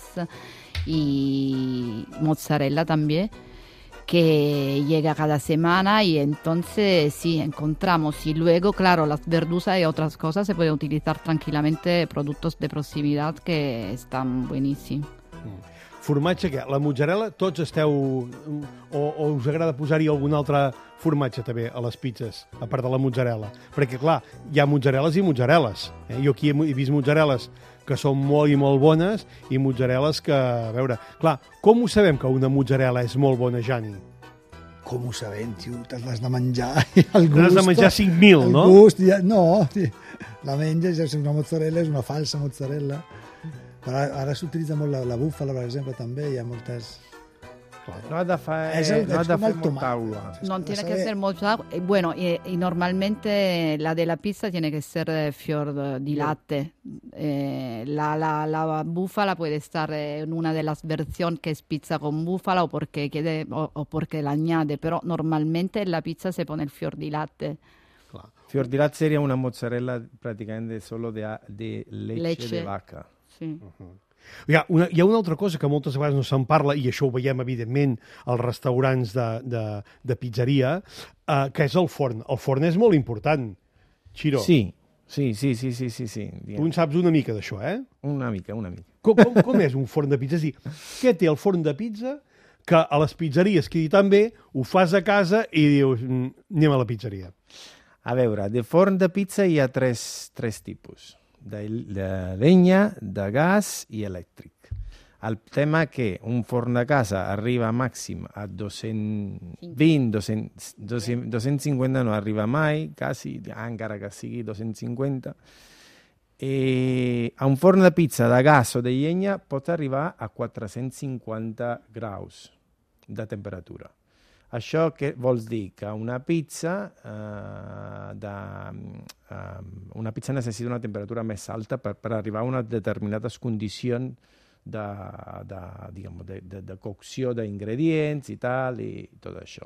y mozzarella también, que llega cada semana y entonces sí, encontramos. Y luego, claro, las verduras y otras cosas se pueden utilizar tranquilamente productos de proximidad que están buenísimos. Formatge, què? La mozzarella, tots esteu... O, o us agrada posar-hi algun altre formatge, també, a les pizzas, a part de la mozzarella? Perquè, clar, hi ha mozzarelles i mozzarelles. Eh? Jo aquí he vist mozzarelles que són molt i molt bones i mozzarelles que, a veure... Clar, com ho sabem que una mozzarella és molt bona, Jani? Com ho sabem, tio? Te l'has de menjar i el gust... T'has de menjar cinc mil, no? El gust, ja... No, tio. La menges, ja és una mozzarella, és una falsa mozzarella. Però ara, ara s'utilitza molt la, la búfala, per exemple, també, hi ha moltes... No ha de fer, es el, no ha es de fer molta molta agua. No tiene que ser mucho agua. Bueno, y, y normalmente la de la pizza tiene que ser eh, fior di latte. Eh, la, la, la búfala puede estar en una de las versiones que es pizza con búfala o porque, quede, o, o porque la añade, pero normalmente en la pizza se pone el fior di latte. Clar. Fior di latte seria una mozzarella praticamente solo de, de leche, leche de vaca. Sí. Uh-huh. Hi ha, una, hi ha una altra cosa que moltes vegades no se'n parla, i això ho veiem, evidentment, als restaurants de, de, de pizzeria, eh, que és el forn. El forn és molt important, Ciro. Sí, sí, sí, sí, sí, sí, sí. Tu en saps una mica d'això, eh? Una mica, una mica. Com, com, com és un forn de pizza? És dir, què té el forn de pizza que a les pizzeries quedi tan bé, ho fas a casa i dius, anem a la pizzeria? A veure, de forn de pizza hi ha tres, tres tipus. De, de llenya, de gas i elèctric. El tema que un forn de casa arriba màxim a dos-cents vint, dos-cents, dos-cents cinquanta no arriba mai, quasi, encara que sigui dos-cents cinquanta. E a un forn de pizza de gas o de llenya pot arribar a quatre-cents cinquanta graus de temperatura. Això què vols dir? Que una pizza, eh, de, eh, una pizza necessita una temperatura més alta per, per arribar a unes determinades condicions de, de, diguem, de, de, de cocció d'ingredients i tal, i tot això.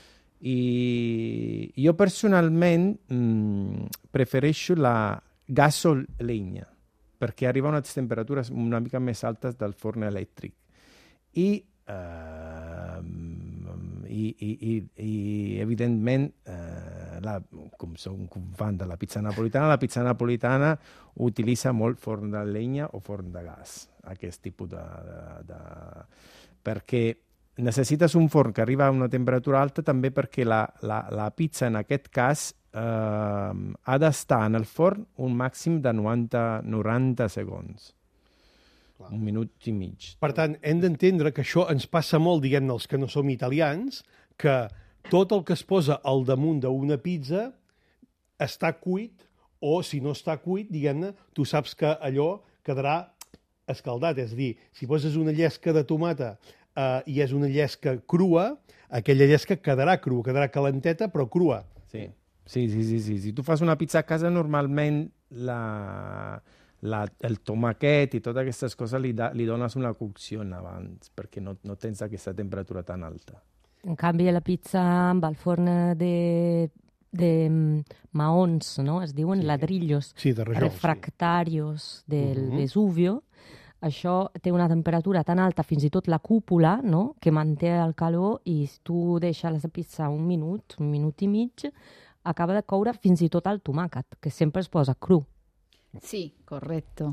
I jo personalment mh, prefereixo la gas o legna, perquè arriba a unes temperatures una mica més altes del forn elèctric. I Uh, i, i, i, i evidentment uh, la, com som un fan de la pizza napolitana, la pizza napolitana utilitza molt forn de llenya o forn de gas, aquest tipus de, de, de... perquè necessites un forn que arriba a una temperatura alta també perquè la, la, la pizza en aquest cas uh, ha d'estar en el forn un màxim de noranta, noranta segons. Clar. Un minut i mig. Per tant, hem d'entendre que això ens passa molt, diguem-ne, els que no som italians, que tot el que es posa al damunt d'una pizza està cuit, o si no està cuit, diguem-ne, tu saps que allò quedarà escaldat. És a dir, si poses una llesca de tomata eh, i és una llesca crua, aquella llesca quedarà crua, quedarà calenteta, però crua. Sí, sí, sí, sí, sí. Si tu fas una pizza a casa, normalment la... La, el tomàquet i totes aquestes coses li, da, li dones una cocció abans perquè no, no tens aquesta temperatura tan alta. En canvi, la pizza amb el forn de, de maons, no? Es diuen sí. ladrillos sí, de rajol, refractarios sí. del uh-huh. Vesuvio. Això té una temperatura tan alta, fins i tot la cúpula, no? Que manté el calor, i si tu deixes la pizza un minut, un minut i mig, acaba de coure fins i tot el tomàquet, que sempre es posa cru. Sí, correcto.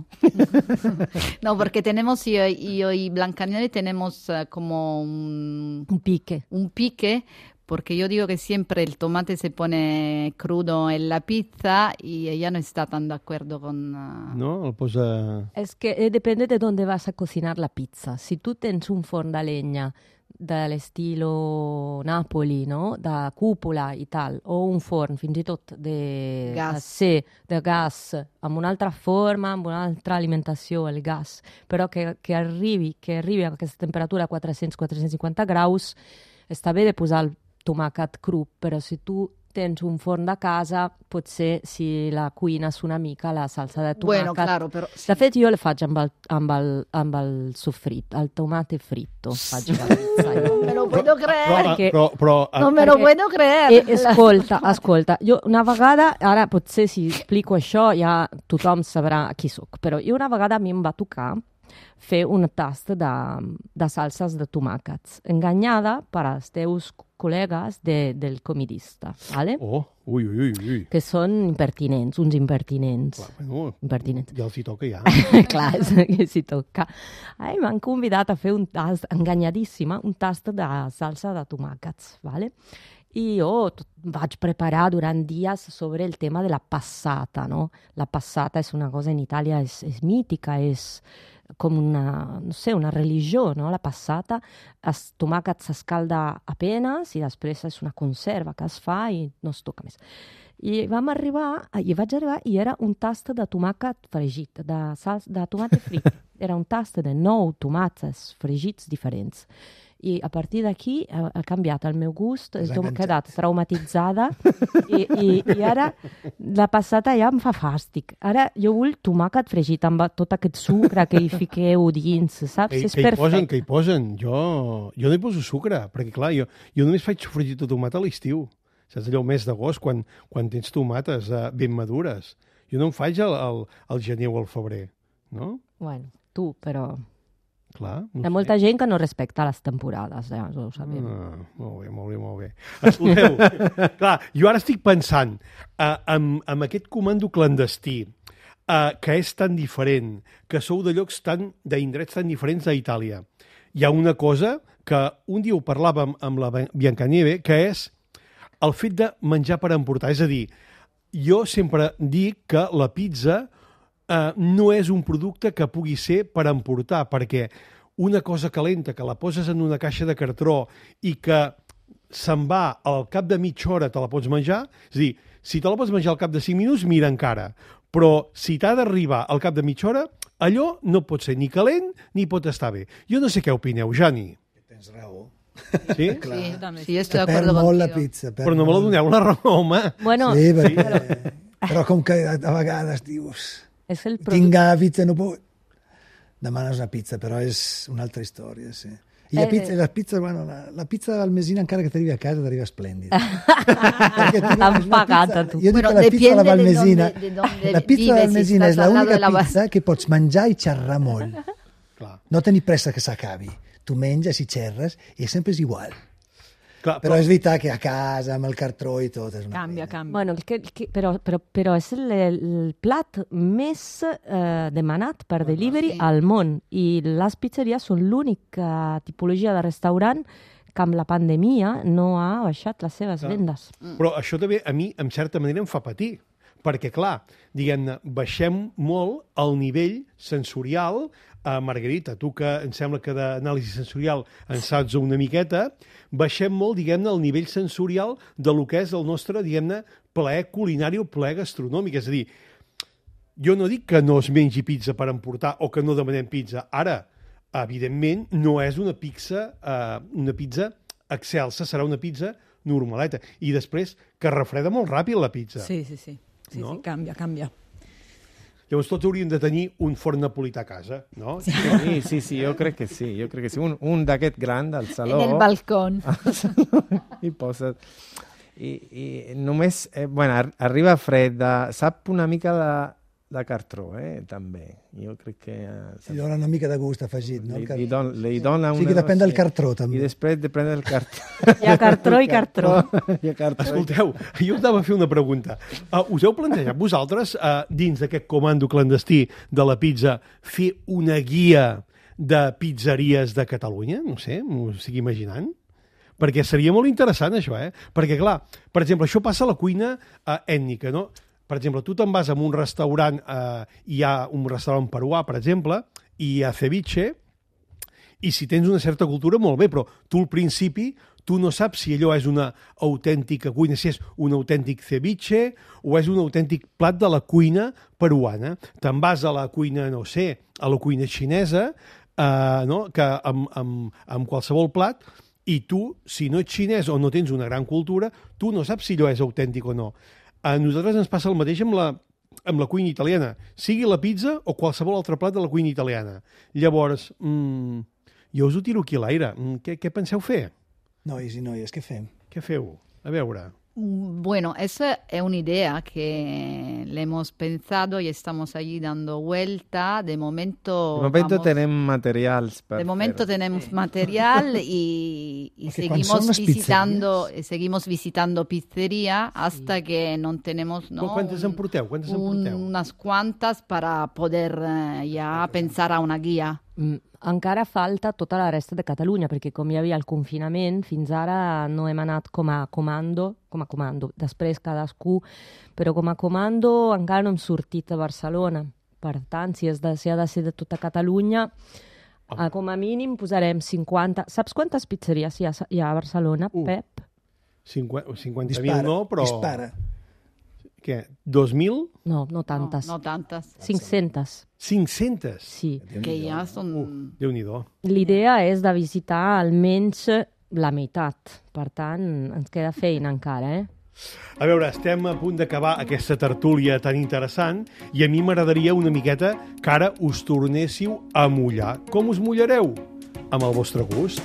No, porque tenemos, yo, yo y Blancanieves tenemos uh, como un, un pique. Un pique, porque yo digo que siempre el tomate se pone crudo en la pizza y ella no está tan de acuerdo con... Uh... No, el posa... Es que eh, depende de dónde vas a cocinar la pizza. Si tú tens un forn de leña de l'estilo Napoli, no? De cúpula i tal, o un forn fins i tot de gas, sí, de gas amb una altra forma, amb una altra alimentació, el gas, però que, que, arribi, que arribi a aquesta temperatura quatre-cents a quatre-cents cinquanta graus, està bé de posar el tomàquet cru, però si tu tens un forn de casa, potser si la cuines una mica la salsa de tomàquet... Bueno, claro, però... Sí. De fet, jo la faig amb el, amb el, amb el sofrit, el tomate fritto. Faig la pizza. No me lo puedo creer. Però, Perquè, però, però, no me lo puedo creer. Eh, escolta, escolta, jo una vegada, ara potser si explico això ja tothom sabrà qui soc, però jo una vegada a mi em va tocar fer un tast de, de salses de tomàquets, enganyada per als teus col·legues de, del comidista, ¿vale? Oh, ui, ui, ui. Que són impertinents, uns impertinents. Clar, bueno, impertinents. Ja els hi toca, ja. Clar, és que s'hi toca. Ai, m'han convidat a fer un tast, enganyadíssima, un tast de salsa de tomàquets, ¿vale? I jo vaig preparar durant dies sobre el tema de la passata, no? La passata és una cosa en Itàlia, és, és mítica, és com una, no sé, una religió, no? La passata, el tomàquet s'escalda apenas i després és una conserva que es fa i no es toca més. I vam arribar, i vaig arribar i era un tast de tomàquet fregit, de, sals, de tomàquet frit. Era un tast de nou tomàquets fregits diferents. I a partir d'aquí ha, ha canviat el meu gust, he quedat traumatitzada i, i, i ara la passata ja em fa fàstic. Ara jo vull tomàquet fregit amb tot aquest sucre que hi fiqueu dins, saps? Que, és que perfecte. Hi posen, que hi posen. Jo, jo no hi poso sucre, perquè clar, jo, jo només faig sofregit de tomata a l'estiu. Saps allò, el mes d'agost, quan, quan tens tomates uh, ben madures. Jo no em faig al, al, al gener o al febrer, no? Bueno, tu, però... Clar, no Hi ha molta gent que no respecta les temporades, ja ho sabem. Ah, molt bé, molt bé, molt bé. Escolteu, clar, jo ara estic pensant uh, amb, amb aquest comando clandestí, uh, que és tan diferent, que sou de llocs tan, d'indrets tan diferents d'Itàlia. Hi ha una cosa que un dia ho parlàvem amb la Biancanieve, que és el fet de menjar per emportar. És a dir, jo sempre dic que la pizza Uh, no és un producte que pugui ser per emportar, perquè una cosa calenta que la poses en una caixa de cartró i que se'n va al cap de mitja hora te la pots menjar, és a dir, si te la pots menjar al cap de cinc minuts, mira encara, Però si t'ha d'arribar al cap de mitja hora, allò no pot ser ni calent ni pot estar bé. Jo no sé què opineu, Jani. Tens raó. Sí? Clar. Sí, també. sí, Que estoy de perd acuerdo molt la contigo. pizza. perd Però no me la molt. doneu la raó, home. Bueno, Sí, perquè... Però com que a vegades dius... és el Tinc producte... gana de pizza, no puc... Demanes una pizza, però és una altra història, sí. I la Eh, pizza, la pizza, bueno, la, la pizza d'Almesina, encara que t'arribi a casa, t'arriba esplèndida. T'han pagat a tu. Jo dic Bueno, que la pizza de la depende de Valmesina, dónde- de dónde la pizza vives, de Valmesina si és estàs al lado l'única de la Val- pizza que pots menjar i xerrar molt. Clar. No tenir pressa que s'acabi. Tu menges i xerres i sempre és igual. Clar, Però és veritat que a casa, amb el cartró i tot, és una Canvia, pena. canvia. Bueno, el que, el que, però, però, però és el, el plat més eh, demanat per delivery sí. al món i les pizzeries són l'única tipologia de restaurant que amb la pandèmia no ha baixat les seves Clar. vendes. Però això també a mi, en certa manera, em fa patir. Perquè, clar, diguem-ne, baixem molt el nivell sensorial. Uh, Margarita, tu que em sembla que d'anàlisi sensorial en saps una miqueta, baixem molt, diguem-ne, el nivell sensorial de lo que és el nostre, diguem-ne, plaer culinari o plaer gastronòmic. És a dir, jo no dic que no es mengi pizza per emportar o que no demanem pizza. Ara, evidentment, no és una pizza, uh, una pizza excelsa, serà una pizza normaleta. I després, que refreda molt ràpid la pizza. Sí, sí, sí. Sí, No? sí, canvia, canvia. Llavors tots hauríem de tenir un forn napolità a casa, no? Sí, sí, sí, jo crec que sí, jo crec que sí. Un, un d'aquest gran al saló. En el balcón. I poses... I, i només, eh, bueno, ar arriba fred, de, sap una mica de, de cartró, eh, també. Jo crec que... Eh, Si dona una mica de gust afegit, no? Li, El car- li, don, li dona Sí una... que depèn del sí. cartró, també. I després depèn del cartró. Hi ha cartró i cartró. Hi ha cartró. Escolteu, jo us anava a fer una pregunta. Uh, us heu plantejat vosaltres, uh, dins d'aquest comando clandestí de la pizza, fer una guia de pizzeries de Catalunya? No sé, m'ho estic imaginant. Perquè seria molt interessant, això, eh? Perquè, clar, per exemple, això passa a la cuina uh, ètnica, no? Per exemple, tu te'n vas a un restaurant, eh, hi ha un restaurant peruà, per exemple, i hi ha ceviche, i si tens una certa cultura, molt bé, però tu al principi tu no saps si allò és una autèntica cuina, si és un autèntic ceviche o és un autèntic plat de la cuina peruana. Te'n vas a la cuina, no sé, a la cuina xinesa, eh, no? Que amb, amb, amb qualsevol plat, i tu, si no ets xinès o no tens una gran cultura, tu no saps si allò és autèntic o no. A nosaltres ens passa el mateix amb la, amb la cuina italiana, sigui la pizza o qualsevol altre plat de la cuina italiana. Llavors, mmm, jo us ho tiro aquí a l'aire. Mm, què, què penseu fer? Nois i noies, què fem? Què feu? A veure. Bueno, esa es una idea que le hemos pensado y estamos allí dando vuelta. De momento, De momento vamos- tenemos materials. per de momento fer. tenemos material y, y Porque cuando seguimos son las visitando, y seguimos visitando pizzería hasta que no tenemos, ¿no? Quantes en porteu? Quantes en un- porteu? unas cuantas para poder eh, ya pensar a una guia. Mm, encara falta tota la resta de Catalunya, perquè com hi havia el confinament, fins ara no hem anat com a comando, com a comando, després cadascú, però com a comando encara no hem sortit a Barcelona. Per tant, si, és de, si ha de ser de tota Catalunya, ah. com a mínim posarem cinquanta... Saps quantes pizzeries hi ha, hi ha a Barcelona, Uh. Pep? cinquanta mil Dispara, no, però... dispara. Què? dos mil? No, no tantes. No, no tantas. cinc-centes. cinc-centes? Sí. Que ya son... Déu-n'hi-do. L'idea és de visitar almenys la meitat. Per tant, ens queda feina encara, eh? A veure, estem a punt d'acabar aquesta tertúlia tan interessant i a mi m'agradaria una miqueta que ara us tornéssiu a mullar. Com us mullareu? Amb el vostre gust.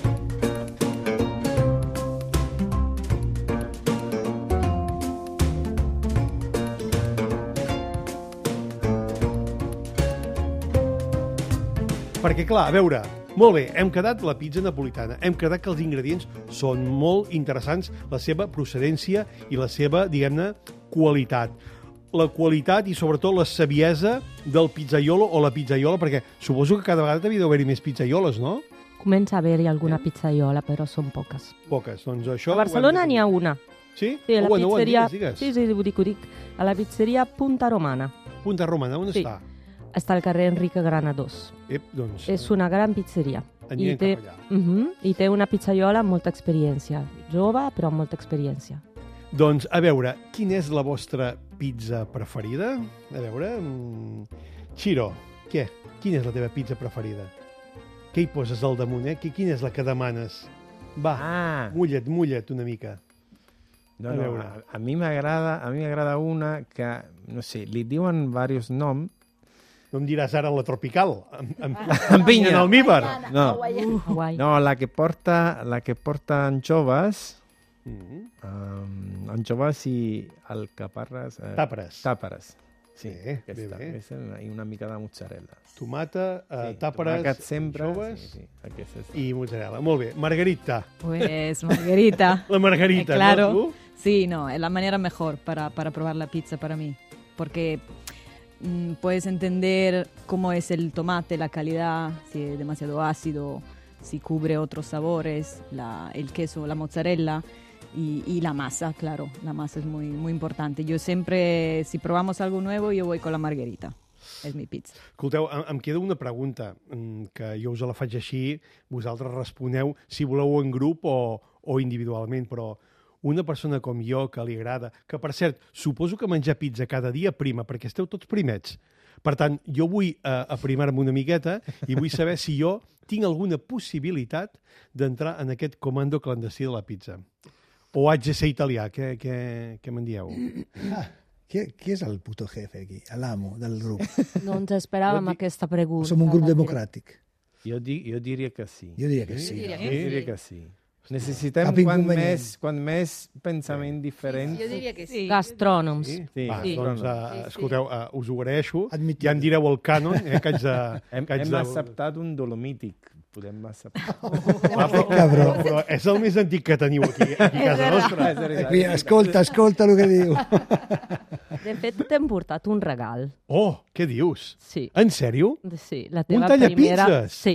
Perquè, clar, a veure, molt bé, hem quedat la pizza napolitana, hem quedat que els ingredients són molt interessants, la seva procedència i la seva, diguem-ne, qualitat. La qualitat i, sobretot, la saviesa del pizzaiolo o la pizzaiola, perquè suposo que cada vegada havia d'haver-hi més pizzaioles, no? Comença a haver-hi alguna pizzaiola, però són poques. Poques, doncs això... A Barcelona n'hi ha una. Sí? Sí, a la Oh, bueno, pizzeria... digues, digues. Sí, sí, ho dic, ho dic. A la pizzeria Punta Romana. Punta Romana, on Sí. està? Està al carrer Enrique Granados. Ep, doncs... És una gran pizzeria. Anirem I té, cap allà. uh -huh, I té una pizzaiola amb molta experiència. Jove, però amb molta experiència. Doncs, a veure, quina és la vostra pizza preferida? A veure... Mm... Xiro, què? Quina és la teva pizza preferida? Què hi poses al damunt, eh? Quina és la que demanes? Va, Ah. mulla't, mulla't una mica. No, A no, veure. a, a mi m'agrada, a mi m'agrada una que, no sé, li diuen diversos noms. No em diràs ara la tropical, amb, amb, Amb pinya. en almíbar. No, Guai. no, la que porta, la que porta anchoves, Mm. um, anchoves i alcaparres... Eh, Tàperes. Tàperes. Sí, Bé, aquesta, bé, bé. aquesta, i una mica de mozzarella. Tomata, eh, Sí, tàperes, tomàquet sempre, anxoves sí, sí, aquesta és... i mozzarella. Molt bé. Margarita. Pues Margarita. La Margarita, Eh, claro. ¿no? ¿Tú? Sí, no, es la manera mejor para, para probar la pizza para mí. Porque mm, puedes entender cómo es el tomate, la calidad, si es demasiado ácido, si cubre otros sabores, la, el queso, la mozzarella y, y la masa, claro. La masa es muy, muy importante. Yo siempre, si probamos algo nuevo, yo voy con la Margarita. És mi pizza. Escolteu, em, em queda una pregunta, mm, que jo us la faig així, vosaltres responeu si voleu en grup o, o individualment, però una persona com jo que li agrada, que per cert, suposo que menjar pizza cada dia prima, perquè esteu tots primets. Per tant, jo vull uh, aprimar-me una miqueta i vull saber si jo tinc alguna possibilitat d'entrar en aquest comando clandestí de la pizza. O haig de ser italià, què, què, què me'n dieu? Ah, qui, qui és el puto jefe aquí? L'amo del grup? No ens esperàvem Jo dic- aquesta pregunta. Som un grup Gabriel. democràtic. Jo, di, jo diria que sí. Jo diria que sí. diria Jo diria que sí. Necessitem Cap quan inconvenient. més, quan més pensament diferent. Jo diria que sí. Gastrònoms. Sí? Sí, Va, sí. doncs, uh, Sí, sí. escolteu, uh, us ho agraeixo. Admitido. Ja em direu el cànon, eh, que haig de... Hem, que haig hem de... acceptat un dolomític. Podem acceptar. Va, però, Cabró. però, però és el més antic que teniu aquí, aquí a casa nostra. Aquí, escolta, escolta el que diu. De fet, t'hem portat un regal. Oh, què dius? Sí. En sèrio? Sí, la Un teva primera... tallapizzas? Sí.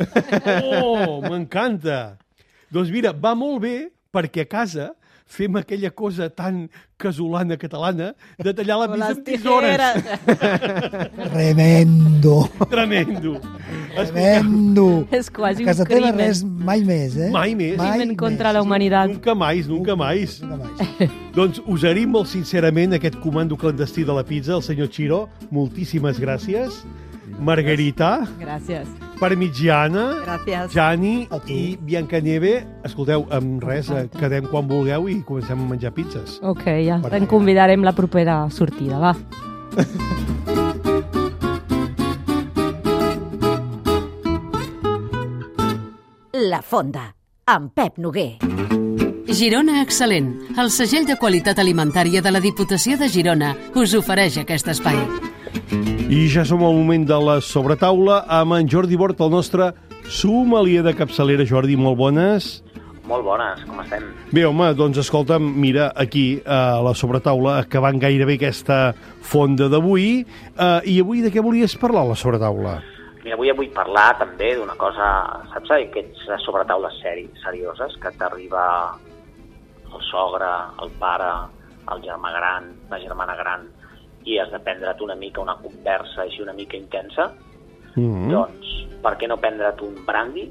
Oh, m'encanta! Doncs mira, va molt bé perquè a casa fem aquella cosa tan casolana catalana de tallar la Con pizza las amb tisores. Tremendo. Tremendo. Tremendo. És quasi A casa un teva crimen. res mai més, eh? Mai més. Crimen contra la humanitat. Nunca mais, nunca mais. Nunca més. Doncs us agraïm molt sincerament aquest comando clandestí de la pizza, el senyor Xiro. Moltíssimes gràcies. Margarita, Gràcies. Parmigiana, Gràcies. Jani A tu. i Biancanieve. Escolteu, amb res, eh, quedem quan vulgueu i comencem a menjar pizzas. Ok, ja Perfecte. te'n convidarem la propera sortida, va. La Fonda, amb Pep Noguer. Girona Excel·lent, el segell de qualitat alimentària de la Diputació de Girona, us ofereix aquest espai. I ja som al moment de la sobretaula amb en Jordi Bort, el nostre sommelier de capçalera. Jordi, molt bones. Molt bones, com estem? Bé, home, doncs escolta'm, mira, aquí a la sobretaula, acabant gairebé aquesta fonda d'avui, eh, i avui de què volies parlar a la sobretaula? Mira, avui vull parlar també d'una cosa, saps, aquests sobretaules seri, serioses que t'arriba el sogre, el pare, el germà gran, la germana gran, i has de prendre't una mica una conversa així una mica intensa, Mm-hmm. doncs per què no prendre't un brandy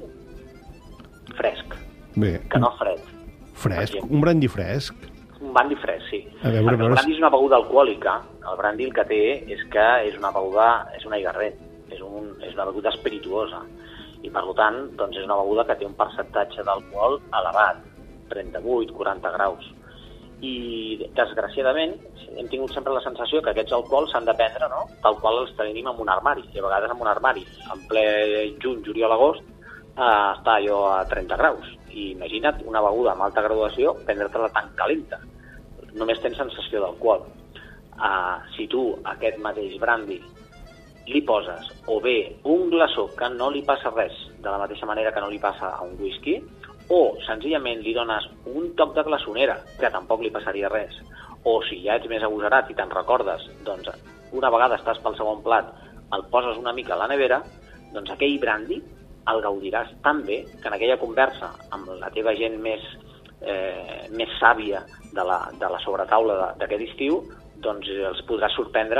fresc, Bé, que no fred? fresc, un brandy fresc. Un brandy fresc, sí. A veure, a Perquè veure el si- brandy és una beguda alcohòlica. El brandy el que té és que és una beguda, és un aiguarret, és, un, és una beguda espirituosa. I per tant, doncs és una beguda que té un percentatge d'alcohol elevat, trenta-vuit a quaranta graus. I, desgraciadament, hem tingut sempre la sensació que aquests alcohols s'han de prendre, no?, tal qual els tenim en un armari. I a vegades en un armari, en ple juny, juliol, agost, eh, està allò a trenta graus. I imagina't una beguda amb alta graduació, prendre-te-la tan calenta. Només tens sensació d'alcohol. Uh, si tu aquest mateix brandy li poses o bé un glaçó que no li passa res, de la mateixa manera que no li passa a un whisky, o senzillament li dones un toc de glaçonera, que tampoc li passaria res, o si ja ets més agosarat i te'n recordes, doncs una vegada estàs pel segon plat, el poses una mica a la nevera, doncs aquell brandy el gaudiràs tan bé que en aquella conversa amb la teva gent més, eh, més sàvia de la, de la sobretaula de- d'aquest estiu, doncs els podràs sorprendre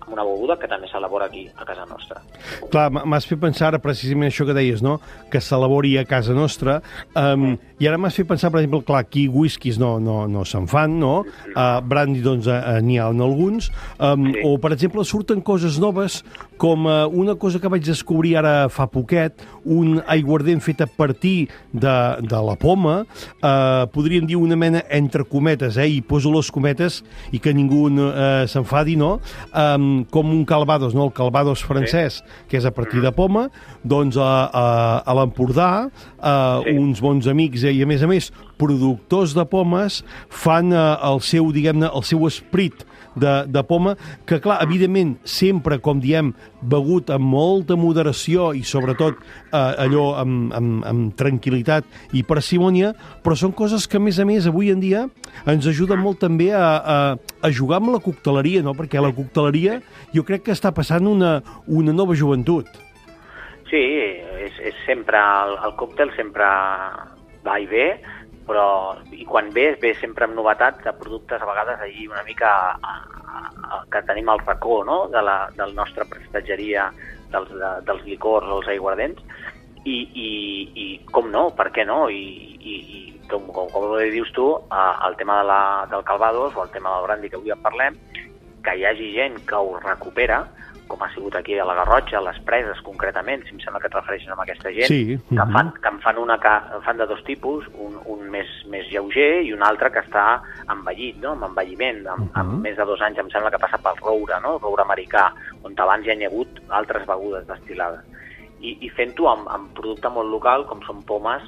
amb una beguda que també s'elabora aquí, a casa nostra. Clar, m'has fet pensar ara precisament això que deies, no? Que s'elabori a casa nostra. Um, I ara m'has fet pensar, per exemple, clar, aquí whiskies no, no, no se'n fan, no? Uh, brandy, doncs, uh, n'hi ha en alguns. Um, sí. O, per exemple, surten coses noves, com uh, una cosa que vaig descobrir ara fa poquet, un aiguardent fet a partir de, de la poma, uh, podríem dir una mena entre cometes, eh? I poso les cometes i que ningú uh, s'enfadi, no? Um, com un calvados, no? El calvados francès, sí. Que és a partir de poma, doncs a, a, a l'Empordà, uh, sí. Uns bons amics i, a més a més, productors de pomes fan uh, el seu, diguem-ne, el seu esprit de, de poma, que, clar, evidentment, sempre, com diem, begut amb molta moderació i, sobretot, eh, allò amb, amb, amb tranquil·litat i parsimònia, però són coses que, a més a més, avui en dia ens ajuden molt també a, a, a jugar amb la cocteleria, no? Perquè la cocteleria jo crec que està passant una, una nova joventut. Sí, és, és sempre, el, el còctel sempre va i ve, però i quan ve, ve sempre amb novetats de productes, a vegades allí una mica a, a, a, que tenim al racó, no?, de la del nostra prestatgeria dels, de, dels licors o els aiguardents, i, i, i com no, per què no? I, i, i com, com, com dius tu, el tema de la, del Calvados o el tema del brandy que avui en parlem, que hi hagi gent que ho recupera, com ha sigut aquí a la Garrotxa, a les Preses concretament, si em sembla que et refereixes a aquesta gent, sí. que, fan, que en fan una que fan de dos tipus, un, un més, més lleuger i un altre que està envellit, no?, amb envelliment, amb, uh-huh. amb més de dos anys, em sembla que passa pel roure, no?, el roure americà, on abans ja hi ha hagut altres begudes destil·lades. I, i fent-ho amb, amb producte molt local, com són pomes,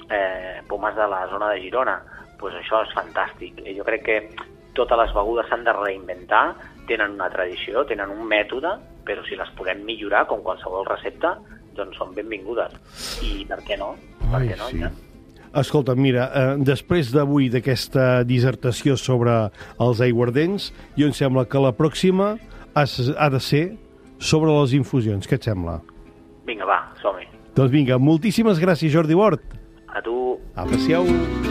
eh, pomes de la zona de Girona, doncs això és fantàstic. I jo crec que totes les begudes s'han de reinventar, tenen una tradició, tenen un mètode, però si les podem millorar, com qualsevol recepta, doncs són benvingudes. I per què no? Per Ai, què no? sí. Ja? Escolta, mira, eh, després d'avui d'aquesta dissertació sobre els aiguardents, jo em sembla que la pròxima ha, ha de ser sobre les infusions. Què et sembla? Vinga, va, som-hi. Doncs vinga, moltíssimes gràcies, Jordi Bort. A tu. Aprecieu.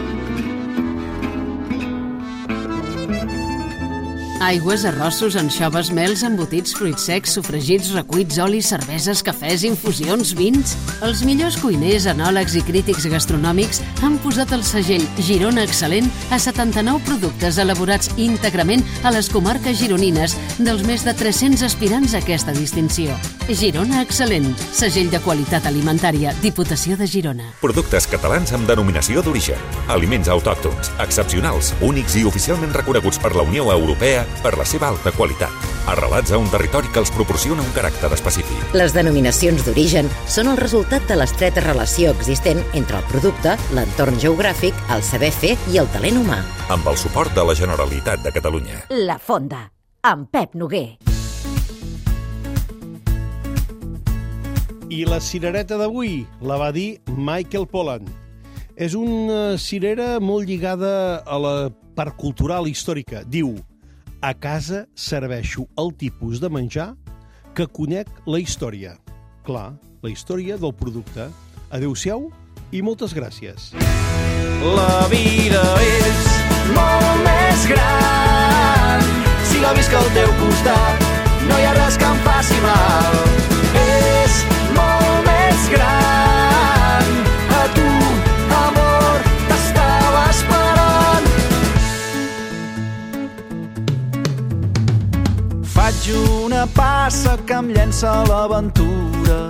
Aigües, arrossos, anxoves, mels, embotits, fruits secs, sofregits, recuits, olis, cerveses, cafès, infusions, vins... Els millors cuiners, enòlegs i crítics gastronòmics han posat el segell Girona Excel·lent a setanta-nou productes elaborats íntegrament a les comarques gironines dels més de tres-cents aspirants a aquesta distinció. Girona Excel·lent, segell de qualitat alimentària, Diputació de Girona. Productes catalans amb denominació d'origen. Aliments autòctons, excepcionals, únics i oficialment reconeguts per la Unió Europea per la seva alta qualitat, arrelats a un territori que els proporciona un caràcter específic. Les denominacions d'origen són el resultat de l'estreta relació existent entre el producte, l'entorn geogràfic, el saber fer i el talent humà. Amb el suport de la Generalitat de Catalunya. La Fonda, amb Pep Noguer. I la cirereta d'avui la va dir Michael Pollan. És una cirera molt lligada a la part cultural i històrica. Diu: a casa serveixo el tipus de menjar que conec la història. Clar, la història del producte. Adéu-siau i moltes gràcies. La vida és molt més gran si la visc al teu costat. No hi ha res que em faci mal. És molt més gran. A tu, amor, t'estava esperant. Faig una passa que em llença a l'aventura.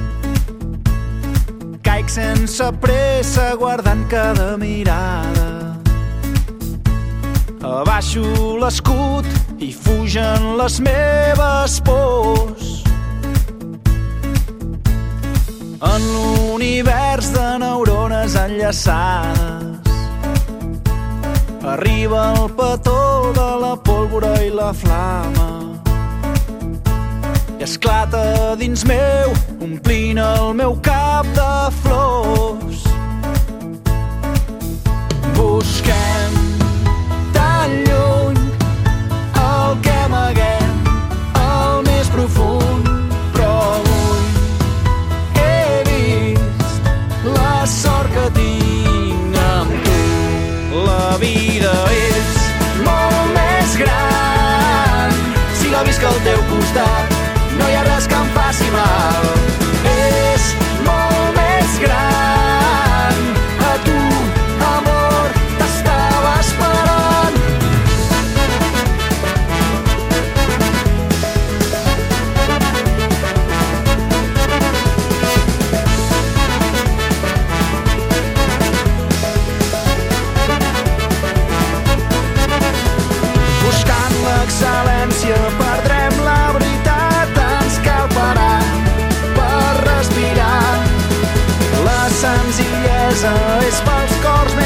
Caic sense pressa guardant cada mirada. Abaixo l'escut i fugen les meves pors. En l'univers de neurones enllaçades arriba el petó de la pólvora i la flama. I esclata dins meu, omplint el meu cap de flors. Busquem tan lluny el que amaguem, el més profund, però avui he vist la sort que tinc amb tu. La vida és molt més gran si la visc al teu costat. costat, no hi ha res que em faci mal. És molt més gran. A tu, amor, t'estava esperant. Buscant l'excel·lència perdrem la veritat, ens cal parar per respirar. La senzillesa és pels cors